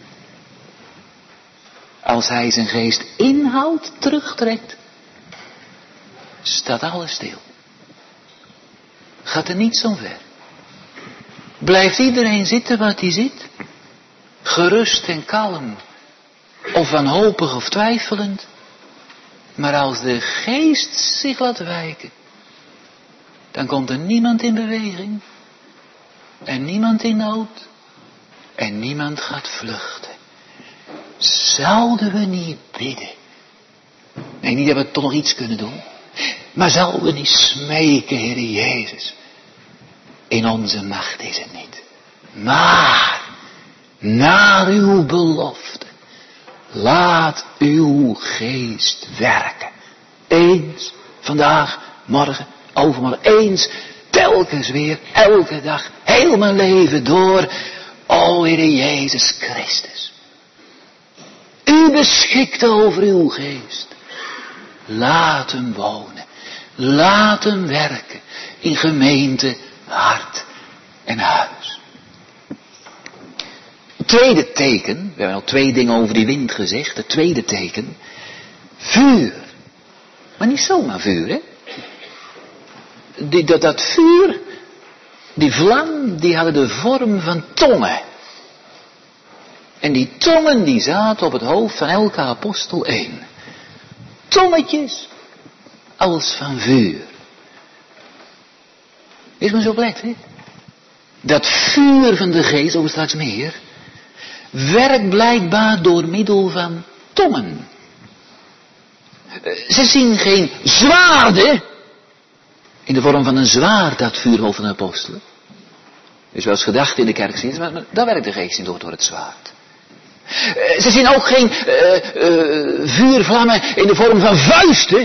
Als hij zijn geest inhoudt, terugtrekt, staat alles stil. Gaat er niets omver. Blijft iedereen zitten wat hij zit, gerust en kalm, of wanhopig of twijfelend. Maar als de geest zich laat wijken, dan komt er niemand in beweging, en niemand in nood, en niemand gaat vluchten. Zouden we niet bidden? Nee, niet dat we toch nog iets kunnen doen. Maar zouden we niet smeken, Heer Jezus? In onze macht is het niet. Maar, naar uw belofte, laat uw geest werken. Eens, vandaag, morgen, overmorgen. Eens, telkens weer, elke dag, heel mijn leven door. O Heer Jezus Christus. U beschikt over uw geest. Laat hem wonen. Laat hem werken. In gemeente, hart en huis. Het tweede teken. We hebben al 2 dingen over die wind gezegd. Het tweede teken. Vuur. Maar niet zomaar vuur, hè. Dat vuur. Die vlam. Die hadden de vorm van tongen. En die tongen die zaten op het hoofd van elke apostel 1. Tongetjes als van vuur. Is maar zo opletten, hè? Dat vuur van de geest, over straks meer, werkt blijkbaar door middel van tongen. Ze zien geen zwaarden in de vorm van een zwaard, dat vuurhoofd van de apostelen. Is wel eens gedacht in de kerkdienst, maar daar werkt de geest niet door het zwaard. Ze zien ook geen vuurvlammen in de vorm van vuisten.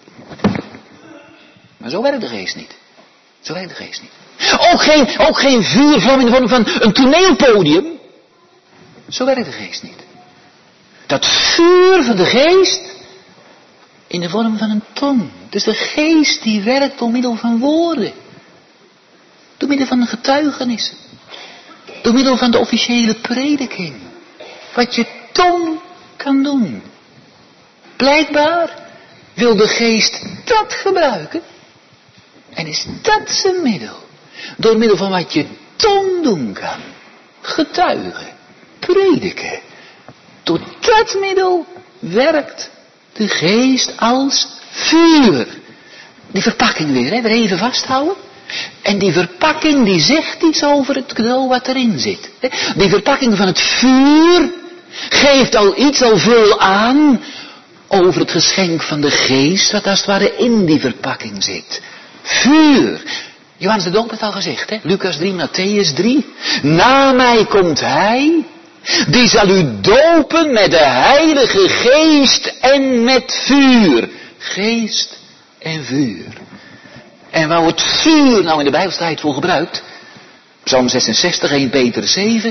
Maar zo werkt de geest niet. Zo werkt de geest niet. Ook geen vuurvlam in de vorm van een toneelpodium. Zo werkt de geest niet. Dat vuur van de geest in de vorm van een tong. Dus de geest die werkt door middel van woorden. Door middel van getuigenissen. Door middel van de officiële prediking. Wat je tong kan doen. Blijkbaar wil de geest dat gebruiken. En is dat zijn middel. Door middel van wat je tong doen kan. Getuigen. Prediken. Door dat middel werkt de geest als vuur. Die verpakking weer, hè, weer even vasthouden. En die verpakking die zegt iets over het cadeau wat erin zit. Die verpakking van het vuur geeft al veel aan over het geschenk van de geest wat als het ware in die verpakking zit. Vuur. Johannes de Doop heeft al gezegd, hè? Lucas 3, Matthäus 3. Na mij komt hij, die zal u dopen met de Heilige Geest en met vuur. Geest en vuur. En waar wordt vuur nou in de Bijbelstrijd voor gebruikt? Psalm 66, 1 Peter 7.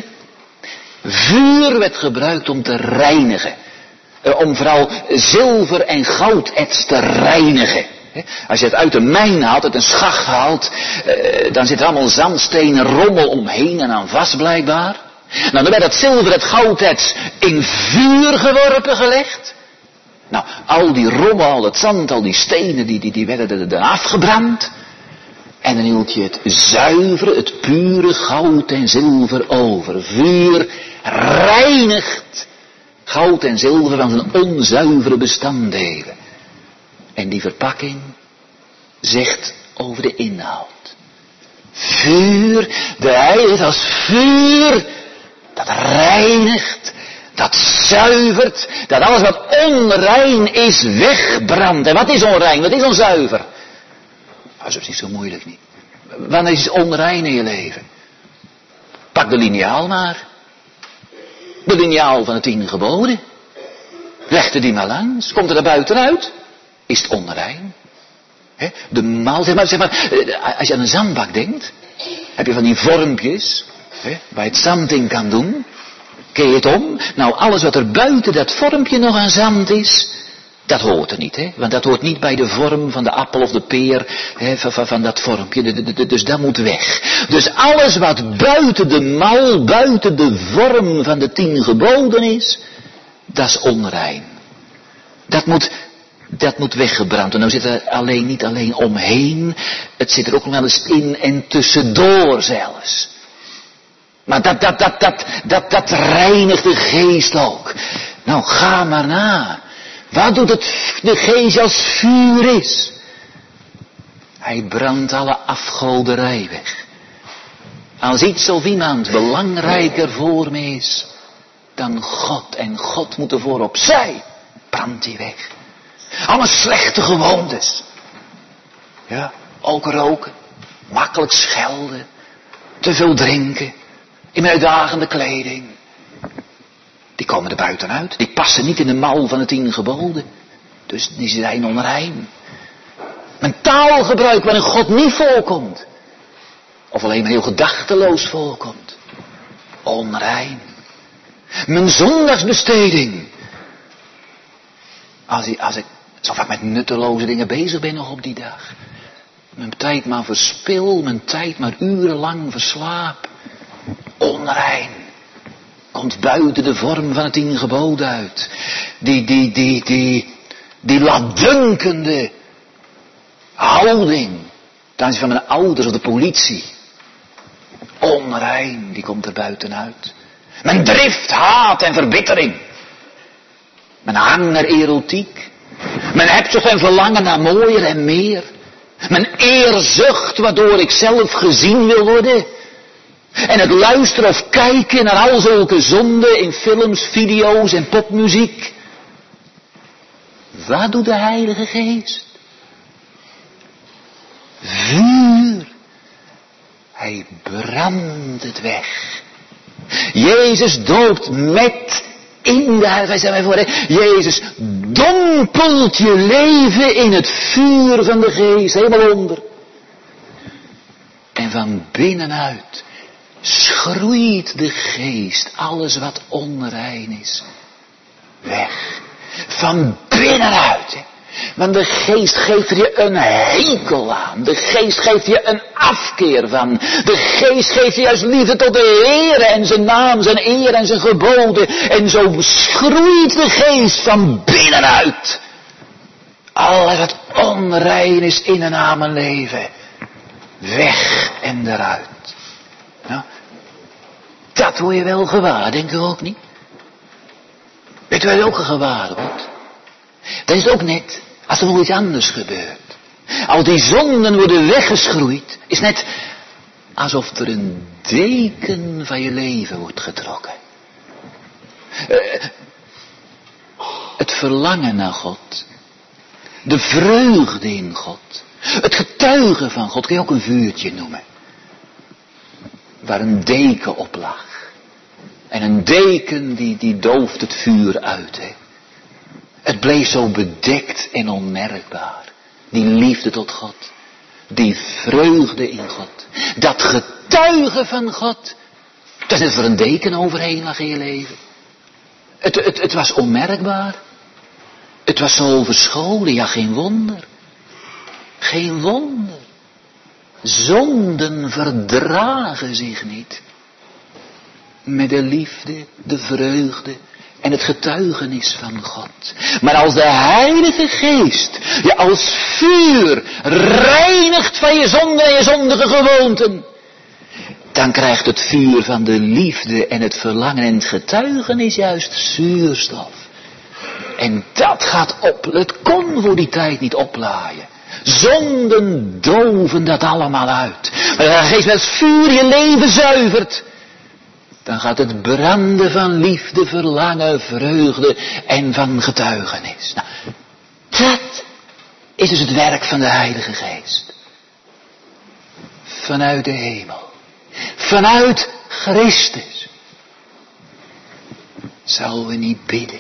Vuur werd gebruikt om te reinigen. Om vooral zilver en goudets te reinigen. Als je het uit de mijn haalt, uit een schacht haalt, dan zit er allemaal zandstenen, rommel omheen en aan vast blijkbaar. Nou, dan werd dat zilver, het goudets in vuur gelegd. Nou, al die rommel, al het zand, al die stenen, die werden er afgebrand. En dan hield je het zuivere, het pure goud en zilver over. Vuur reinigt goud en zilver van zijn onzuivere bestanddelen. En die verpakking zegt over de inhoud. Vuur, de heilige als vuur, dat reinigt, dat zuivert, dat alles wat onrein is wegbrandt. En wat is onrein, wat is onzuiver? Dat is niet zo moeilijk niet. Wanneer is het onrein in je leven? Pak de liniaal maar. De liniaal van de 10 geboden. Leg er die maar langs. Komt er buiten uit? Is het onrein? De maal, zeg maar, als je aan een zandbak denkt, heb je van die vormpjes, waar je het zand in kan doen. Keer je het om? Nou, alles wat er buiten dat vormpje nog aan zand is, dat hoort er niet, want dat hoort niet bij de vorm van de appel of de peer, van dat vormpje, dus dat moet weg. Dus alles wat buiten de mal, buiten de vorm van de 10 geboden is, dat is onrein. Dat moet weggebrand. En nou zit er niet alleen omheen, het zit er ook nog wel eens in en tussendoor zelfs. Maar dat reinigt de geest ook. Nou, ga maar na. Wat doet de geest als vuur is? Hij brandt alle afgoderij weg. Als iets of iemand belangrijker voor me is dan God, en God moet ervoor opzij, brandt hij weg. Alle slechte gewoontes. Ja, ook roken, makkelijk schelden, te veel drinken, in uitdagende kleding. Die komen er buitenuit. Die passen niet in de mal van de 10 geboden. Dus die zijn onrein. Een taalgebruik waarin God niet voorkomt. Of alleen maar heel gedachteloos voorkomt. Onrein. Mijn zondagsbesteding. Als ik zo vaak met nutteloze dingen bezig ben nog op die dag. Mijn tijd maar verspil, mijn tijd maar urenlang verslaap. Onrein. Komt buiten de vorm van het 10 geboden uit. Die laatdunkende houding ten aanzien van mijn ouders of de politie. Onrein, die komt er buitenuit. Mijn drift, haat en verbittering. Mijn hang naar erotiek. Mijn hebzucht en verlangen naar mooier en meer. Mijn eerzucht waardoor ik zelf gezien wil worden. En het luisteren of kijken naar al zulke zonden in films, video's en popmuziek. Wat doet de Heilige Geest? Vuur. Hij brandt het weg. Jezus doopt met in de Heilige. Jezus dompelt je leven in het vuur van de Geest. Helemaal onder. En van binnenuit schroeit de Geest alles wat onrein is weg. Van binnenuit. Want de Geest geeft er je een hekel aan. De Geest geeft je een afkeer van. De Geest geeft je juist liefde tot de Heer en zijn naam, zijn eer en zijn geboden. En zo schroeit de Geest van binnenuit. Alles wat onrein is in en aan mijn leven. Weg en eruit. Nou, dat word je wel gewaar, denk je ook niet? Weet je wel ook gewaar wordt? Dat is ook net als er nog iets anders gebeurt. Al die zonden worden weggeschroeid. Is net alsof er een deken van je leven wordt getrokken. Het verlangen naar God. De vreugde in God. Het getuigen van God. Kun je ook een vuurtje noemen. Waar een deken op lag. En een deken die dooft het vuur uit. Hè. Het bleef zo bedekt en onmerkbaar. Die liefde tot God. Die vreugde in God. Dat getuigen van God. Dat is er een deken overheen lag in je leven. Het was onmerkbaar. Het was zo verscholen. Ja, geen wonder. Geen wonder. Zonden verdragen zich niet. Met de liefde, de vreugde en het getuigenis van God. Maar als de Heilige Geest je als vuur reinigt van je zonden en je zondige gewoonten, dan krijgt het vuur van de liefde en het verlangen en het getuigenis juist zuurstof. En dat gaat op. Het kon voor die tijd niet oplaaien. Zonden doven dat allemaal uit. Maar als de Geest met vuur je leven zuivert, dan gaat het branden van liefde, verlangen, vreugde en van getuigenis. Nou, dat is dus het werk van de Heilige Geest. Vanuit de hemel. Vanuit Christus. Zouden we niet bidden?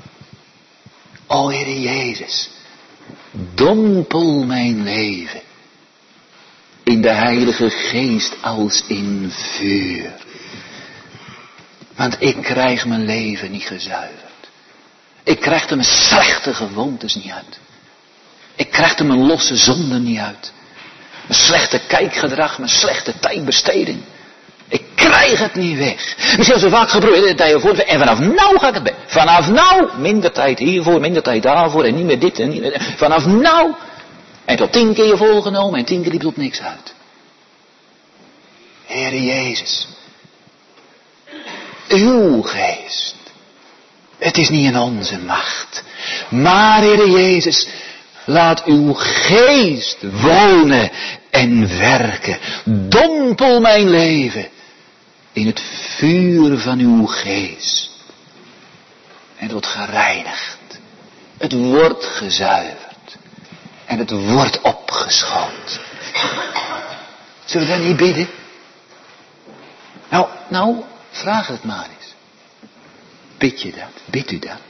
O Heere Jezus, dompel mijn leven in de Heilige Geest als in vuur. Want ik krijg mijn leven niet gezuiverd. Ik krijg er mijn slechte gewoontes niet uit. Ik krijg er mijn losse zonden niet uit. Mijn slechte kijkgedrag, mijn slechte tijdbesteding. Ik krijg het niet weg. Misschien zo vaak geprobeerd dat je voor. En vanaf nou ga ik het bij. Vanaf nou, minder tijd hiervoor, minder tijd daarvoor. En niet meer dit en niet meer. Vanaf nou. En tot 10 keer volgenomen en 10 keer liep het op niks uit. Heere Jezus. Uw geest. Het is niet in onze macht. Maar Heere Jezus, laat uw geest wonen en werken. Dompel mijn leven in het vuur van uw geest. En het wordt gereinigd. Het wordt gezuiverd. En het wordt opgeschoond. Zullen we dan niet bidden? Nou, vraag het maar eens. Bid je dat? Bidt u dat?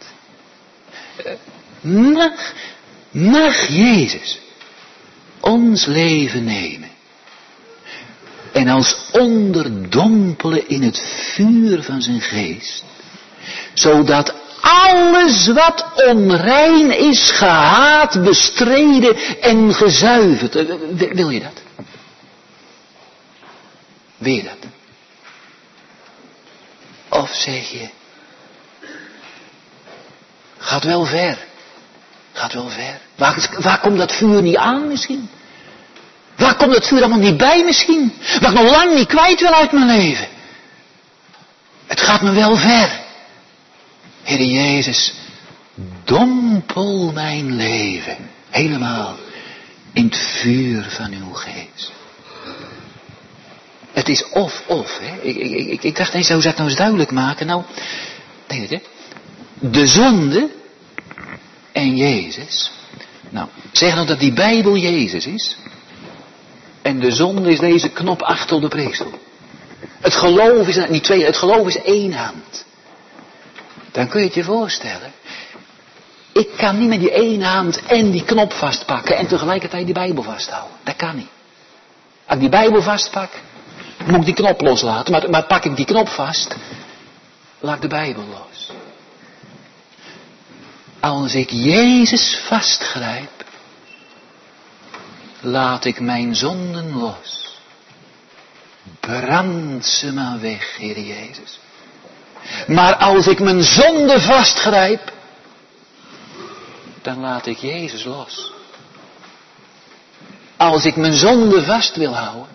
Mag Jezus ons leven nemen en als onderdompelen in het vuur van zijn geest, zodat alles wat onrein is gehaat, bestreden en gezuiverd. Wil je dat? Wil je dat? Of zeg je, gaat wel ver. Gaat wel ver. Waar komt dat vuur niet aan misschien? Waar komt dat vuur allemaal niet bij misschien? Wat ik nog lang niet kwijt wil uit mijn leven. Het gaat me wel ver. Heere Jezus, dompel mijn leven helemaal in het vuur van uw geest. Het is of, hè. Ik dacht eens, hoe zou ik nou eens duidelijk maken? Nou, denk het, hè. De zonde en Jezus. Nou, zeg nou dat die Bijbel Jezus is. En de zonde is deze knop achter op de preekstoel. Het geloof is niet twee, het geloof is één hand. Dan kun je het je voorstellen. Ik kan niet met die ene hand en die knop vastpakken en tegelijkertijd die Bijbel vasthouden. Dat kan niet. Als ik die Bijbel vastpak, moet ik die knop loslaten. Maar pak ik die knop vast, laat ik de Bijbel los. Als ik Jezus vastgrijp, laat ik mijn zonden los. Brand ze maar weg, Heer Jezus. Maar als ik mijn zonde vastgrijp, dan laat ik Jezus los. Als ik mijn zonde vast wil houden,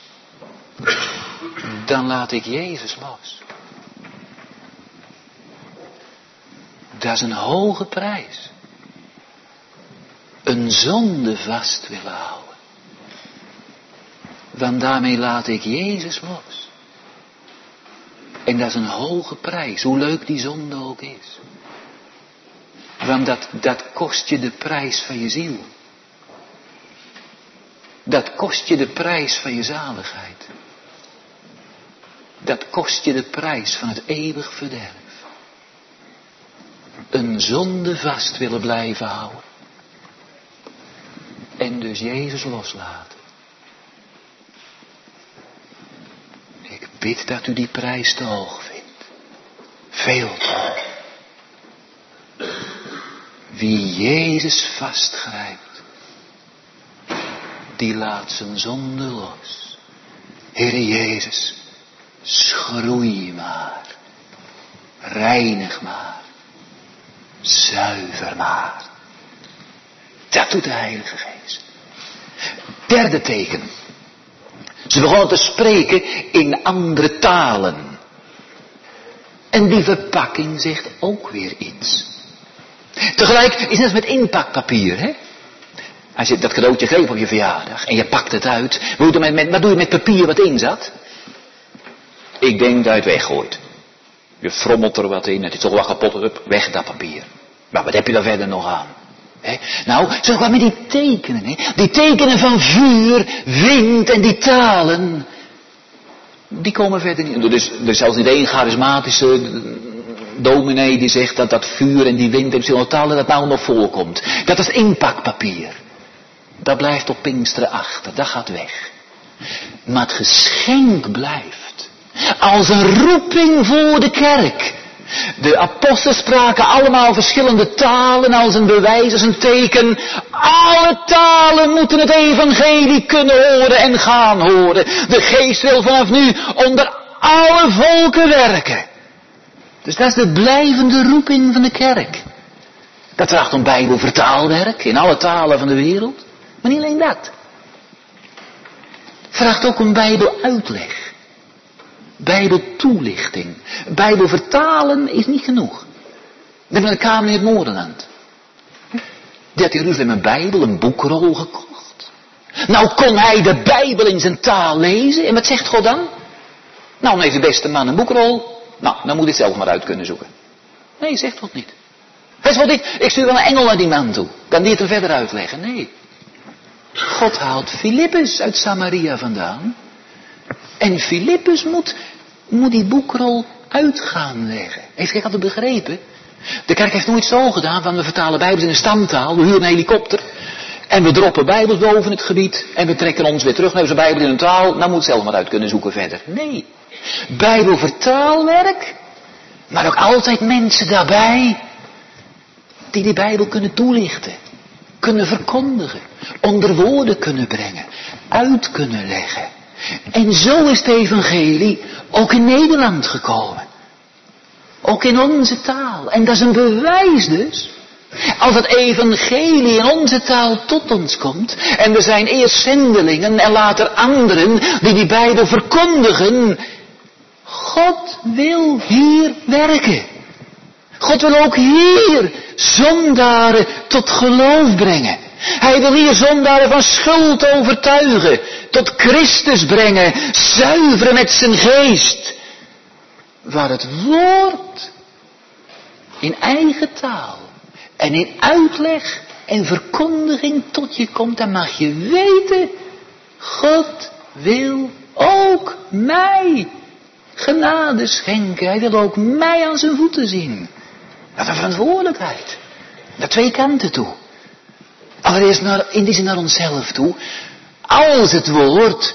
dan laat ik Jezus los. Dat is een hoge prijs. een zonde vast willen houden. Want daarmee laat ik Jezus los. En dat is een hoge prijs, hoe leuk die zonde ook is. Want dat kost je de prijs van je ziel. Dat kost je de prijs van je zaligheid. Dat kost je de prijs van het eeuwig verderf. Een zonde vast willen blijven houden. En dus Jezus loslaten. Ik bid dat u die prijs te hoog vindt. Veel te hoog. Wie Jezus vastgrijpt, die laat zijn zonde los. Heere Jezus, schroei maar, reinig maar, zuiver maar. Dat doet de Heilige Geest. Derde teken. Ze begonnen te spreken in andere talen. En die verpakking zegt ook weer iets. Tegelijk is het met inpakpapier, hè? Als je dat cadeautje greep op je verjaardag en je pakt het uit, wat doe je met papier wat in zat? Ik denk dat je het weggooit. Je frommelt er wat in, het is toch wel kapot, weg dat papier. Maar wat heb je daar verder nog aan? He? Nou, zo gaan met die tekenen, hè? Die tekenen van vuur, wind en die talen, die komen verder niet. Dus er is zelfs niet één charismatische dominee die zegt dat vuur en die wind en die talen dat nou nog voorkomt. Dat is inpakpapier. Dat blijft op Pinksteren achter, dat gaat weg. Maar het geschenk blijft. Als een roeping voor de kerk. De apostelen spraken allemaal verschillende talen als een bewijs, als een teken. Alle talen moeten het evangelie kunnen horen en gaan horen. De geest wil vanaf nu onder alle volken werken. Dus dat is de blijvende roeping van de kerk. Dat vraagt om bijbelvertaalwerk in alle talen van de wereld. Maar niet alleen dat. Het vraagt ook om bijbeluitleg. Bijbeltoelichting. Bijbelvertalen is niet genoeg. We hebben een kamer in het Noorderland. Die had in Jeruzalem een Bijbel, een boekrol gekocht. Nou kon hij de Bijbel in zijn taal lezen. En wat zegt God dan? Nou, dan heeft de beste man een boekrol. Nou, dan moet hij het zelf maar uit kunnen zoeken. Nee, zegt God niet. Hij zegt niet, ik stuur wel een engel naar die man toe. Kan die het er verder uitleggen? Nee. God haalt Filippus uit Samaria vandaan. En Filippus moet die boekrol uit gaan leggen. Heeft gij altijd begrepen? De kerk heeft nooit zo gedaan van we vertalen Bijbels in een stamtaal. We huren een helikopter. En we droppen Bijbels boven het gebied. En we trekken ons weer terug naar onze Bijbel in een taal. Nou moet het zelf maar uit kunnen zoeken verder. Nee. Bijbelvertaalwerk. Maar ook altijd mensen daarbij. Die Bijbel kunnen toelichten. Kunnen verkondigen. Onder woorden kunnen brengen. Uit kunnen leggen. En zo is het evangelie ook in Nederland gekomen. Ook in onze taal. En dat is een bewijs dus. Als het evangelie in onze taal tot ons komt. En er zijn eerst zendelingen en later anderen die Bijbel verkondigen. God wil hier werken. God wil ook hier zondaren tot geloof brengen. Hij wil hier zondaren van schuld overtuigen. Tot Christus brengen. Zuiveren met zijn geest. Waar het woord in eigen taal en in uitleg en verkondiging tot je komt, dan mag je weten, God wil ook mij genade schenken. Hij wil ook mij aan zijn voeten zien. Dat is een verantwoordelijkheid. Naar twee kanten toe. Allereerst in die zin naar onszelf toe. Als het woord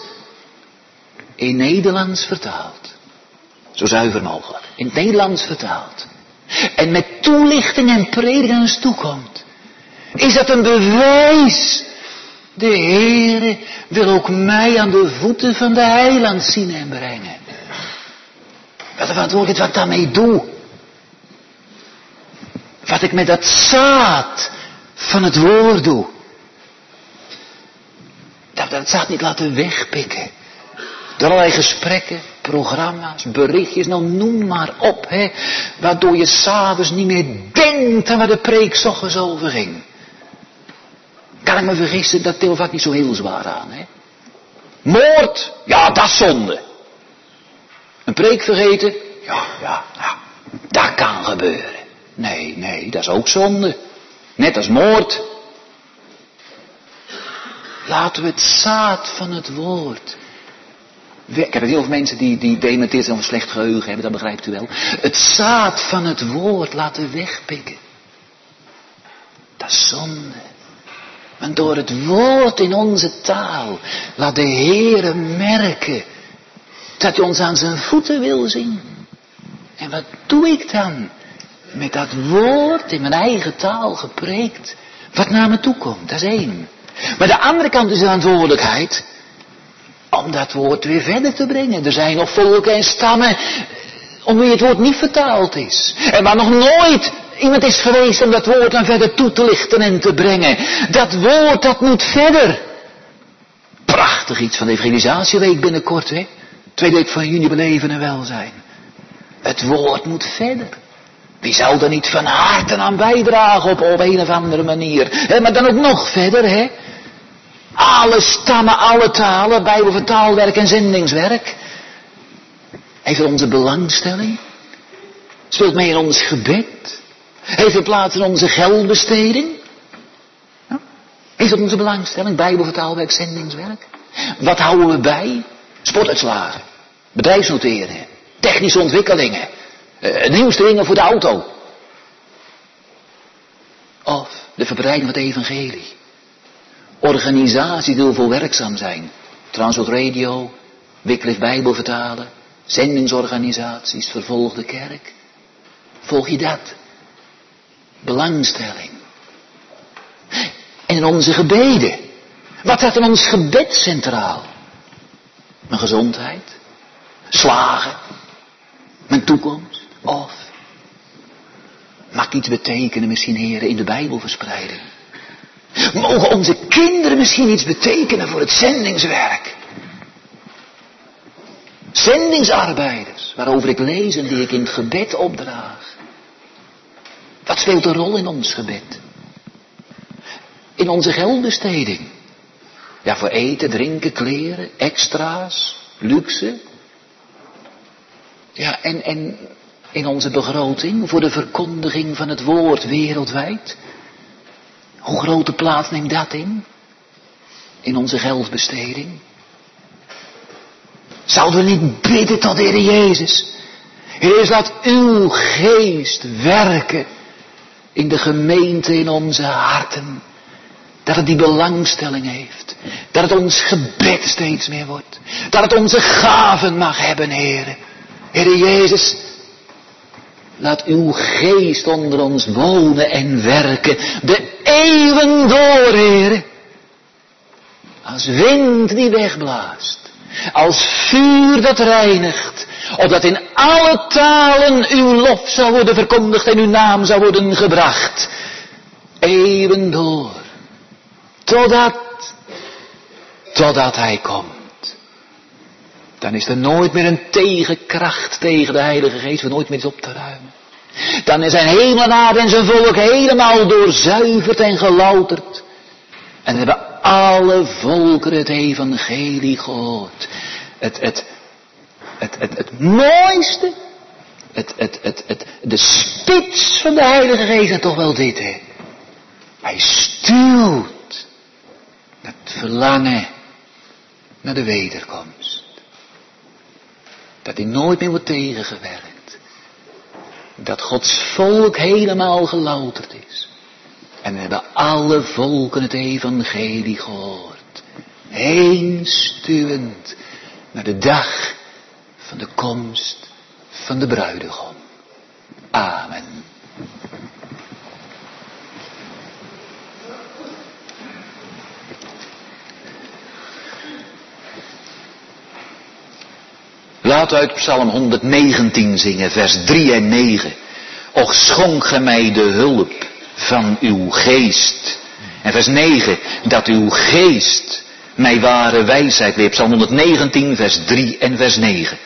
in Nederlands vertaald. Zo zuiver mogelijk. In het Nederlands vertaald. En met toelichting en prediking aan ons toekomt. Is dat een bewijs. De Heere wil ook mij aan de voeten van de heiland zien en brengen. Wat een verantwoordelijkheid wat ik daarmee doe. Wat ik met dat zaad van het woord doe. Dat zaad niet laten wegpikken. Door allerlei gesprekken, programma's, berichtjes, nou noem maar op. Hè, waardoor je s'avonds niet meer denkt aan waar de preek 's ochtends over ging. Kan ik me vergissen, dat til vaak niet zo heel zwaar aan, hè? Moord, ja, dat is zonde. Een preek vergeten, ja, dat kan gebeuren. Nee, dat is ook zonde. Net als moord. Laten we het zaad van het woord. Ik heb heel veel mensen die dementeerd zijn of een slecht geheugen hebben, dat begrijpt u wel. Het zaad van het woord laten wegpikken. Dat is zonde. Want door het woord in onze taal laat de Heere merken dat hij ons aan zijn voeten wil zien. En wat doe ik dan? Met dat woord in mijn eigen taal gepreekt, wat naar me toe komt, dat is één. Maar de andere kant is de verantwoordelijkheid om dat woord weer verder te brengen. Er zijn nog volken en stammen om wie het woord niet vertaald is. En waar nog nooit iemand is geweest om dat woord dan verder toe te lichten en te brengen. Dat woord, dat moet verder. Prachtig iets van de evangelisatieweek binnenkort, hè. Tweede week van juni beleven en welzijn. Het woord moet verder. Wie zou er niet van harte aan bijdragen op een of andere manier. Maar dan ook nog verder, hè. Alle stammen, alle talen, bijbelvertaalwerk en zendingswerk. Heeft het onze belangstelling? Speelt mee in ons gebed? Heeft het plaats in onze geldbesteding? Ja? Heeft het onze belangstelling? Bijbelvertaalwerk, zendingswerk? Wat houden we bij? Sportuitslagen, bedrijfsnoteringen, technische ontwikkelingen, nieuwste dingen voor de auto. Of de verbreiding van het evangelie. Organisaties die ervoor werkzaam zijn. Transworld Radio, Wycliffe Bijbel vertalen, zendingsorganisaties, vervolgde kerk. Volg je dat? Belangstelling. En in onze gebeden. Wat staat in ons gebed centraal? Mijn gezondheid, slagen, mijn toekomst. Of mag ik iets betekenen misschien, heren, in de Bijbelverspreiding? Mogen onze kinderen misschien iets betekenen voor het zendingswerk? Zendingsarbeiders, waarover ik lees en die ik in het gebed opdraag. Wat speelt een rol in ons gebed? In onze geldbesteding. Ja, voor eten, drinken, kleren, extra's, luxe. Ja, en in onze begroting voor de verkondiging van het woord wereldwijd. Hoe grote plaats neemt dat in? In onze geldbesteding. Zouden we niet bidden tot de Heer Jezus? Heer, laat uw geest werken in de gemeente, in onze harten. Dat het die belangstelling heeft. Dat het ons gebed steeds meer wordt. Dat het onze gaven mag hebben, Heer. Heer Jezus, laat uw geest onder ons wonen en werken. De eeuwen door, Heer. Als wind die wegblaast. Als vuur dat reinigt. Opdat in alle talen uw lof zou worden verkondigd en uw naam zou worden gebracht. Eeuwen door. Totdat hij komt. Dan is er nooit meer een tegenkracht tegen de Heilige Geest. Er nooit meer iets op te ruimen. Dan is zijn hemel en aarde en zijn volk helemaal doorzuiverd en gelouterd. En dan hebben alle volkeren het evangelie gehoord. Het mooiste. De spits van de Heilige Geest is toch wel dit, hè. Hij stuurt het verlangen naar de wederkomst. Dat hij nooit meer wordt tegengewerkt. Dat Gods volk helemaal gelouterd is. En we hebben alle volken het evangelie gehoord. Heen stuwend naar de dag van de komst van de bruidegom. Amen. Laat uit Psalm 119 zingen, vers 3 en 9. Och, schonk ge mij de hulp van uw geest. En vers 9, dat uw geest mij ware wijsheid leert. Psalm 119, vers 3 en vers 9.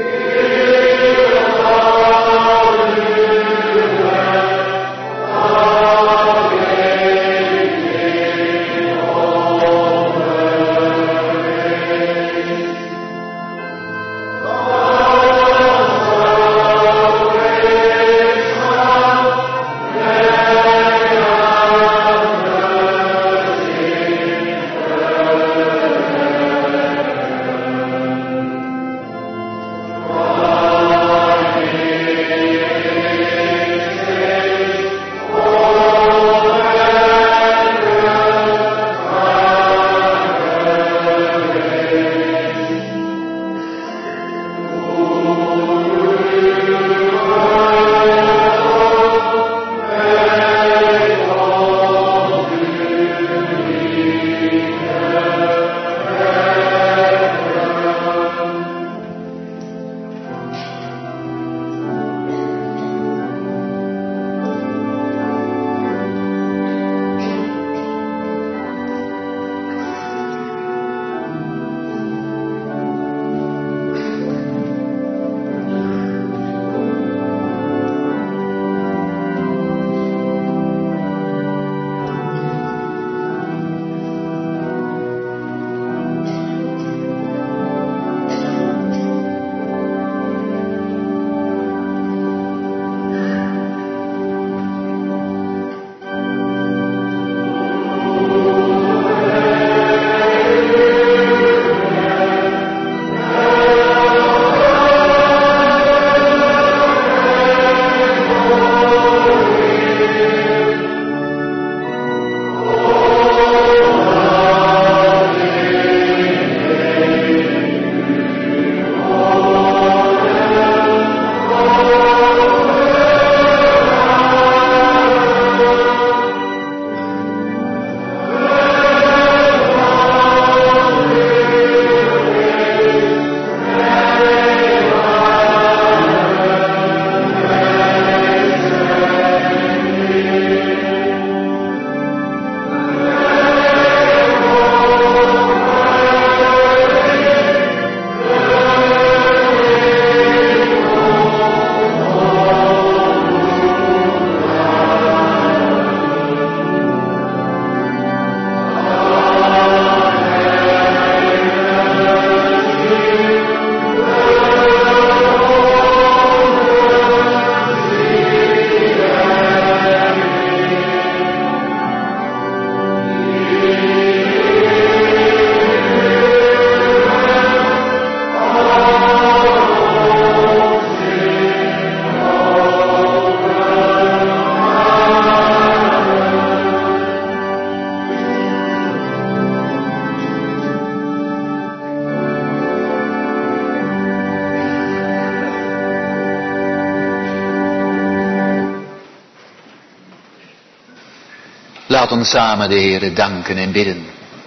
Laat ons samen de Heere danken en bidden.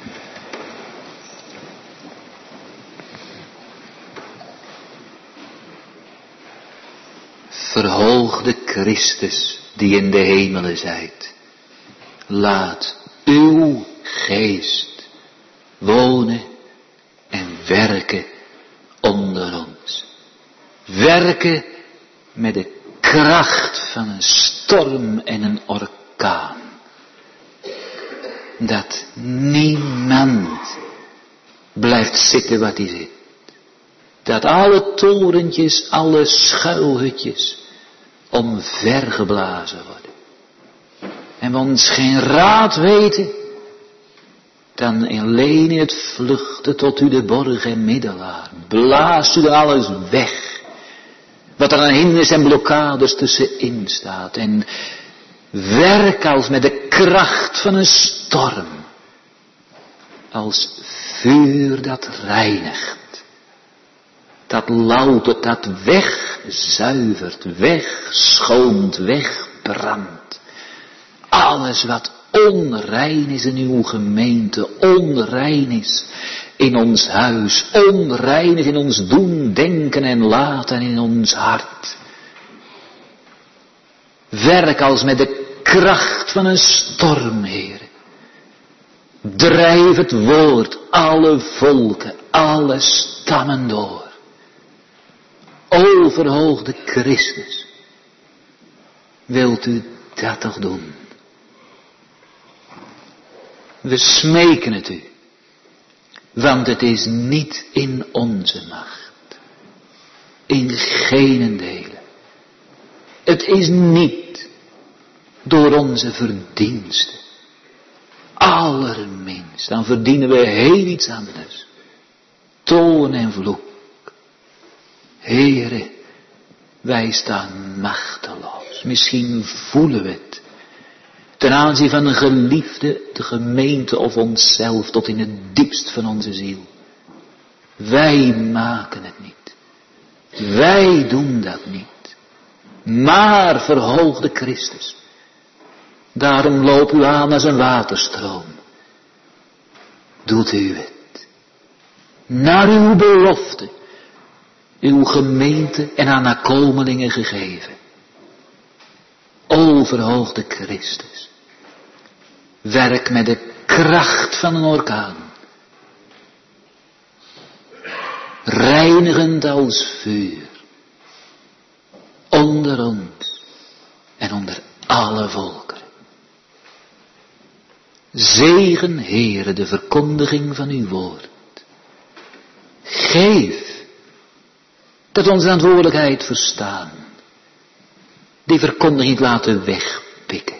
Verhoogde Christus die in de hemelen zijt, laat uw geest wonen en werken onder ons. Werken met de kracht van een storm en een orkaan. Dat niemand blijft zitten wat hij zit. Dat alle torentjes, alle schuilhutjes omvergeblazen worden. En we ons geen raad weten dan alleen in het vluchten tot u de borg en middelaar. Blaast u er alles weg. Wat er aan hindernis en blokkades tussenin staat. En werk als met de kracht van een storm. Als vuur dat reinigt. Dat loutert, dat wegzuivert, wegschoont, wegbrandt. Alles wat onrein is in uw gemeente, onrein is in ons huis, onrein is in ons doen, denken en laten in ons hart. Werk als met de kracht van een storm, Heer. Drijf het woord alle volken, alle stammen door. O verhoogde Christus, wilt u dat toch doen? We smeken het u, want het is niet in onze macht, in geen dele. Het is niet door onze verdiensten, allerminst, dan verdienen we heel iets anders. Toorn en vloek. Heere, wij staan machteloos. Misschien voelen we het. Ten aanzien van een geliefde, de gemeente of onszelf, tot in het diepst van onze ziel. Wij maken het niet. Wij doen dat niet. Maar verhoogde Christus. Daarom loopt u aan als een waterstroom. Doet u het. Naar uw belofte. Uw gemeente en aan nakomelingen gegeven. O verhoogde Christus. Werk met de kracht van een orkaan. Reinigend als vuur. Onder ons en onder alle volkeren. Zegen, Heere, de verkondiging van uw woord. Geef dat we onze verantwoordelijkheid verstaan. Die verkondiging niet laten wegpikken.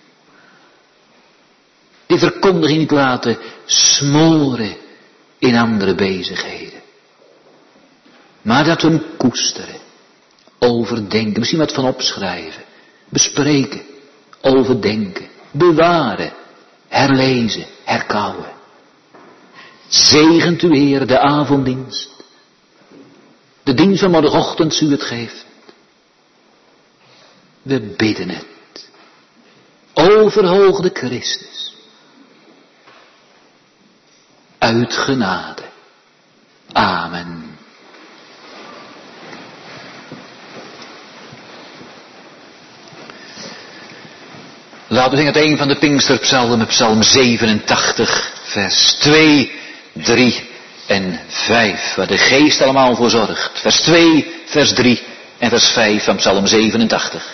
Die verkondiging niet laten smoren in andere bezigheden. Maar dat we hem koesteren. Overdenken, misschien wat van opschrijven. Bespreken, overdenken, bewaren, herlezen, herkauwen. Zegent u, Heer, de avonddienst. De dienst van morgenochtend, u het geeft. We bidden het. O verhoogde Christus. Uit genade. Amen. Laten we zingen het een van de Pinksterpsalmen, Psalm 87, vers 2, 3 en 5, waar de Geest allemaal voor zorgt. Vers 2, vers 3 en vers 5 van Psalm 87.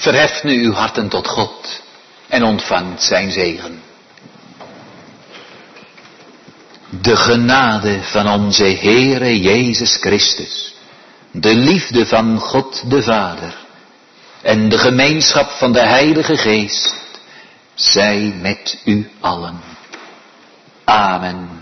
verheft nu uw harten tot God en ontvangt zijn zegen. De genade van onze Heere Jezus Christus, de liefde van God de Vader en de gemeenschap van de Heilige Geest zij met u allen. Amen.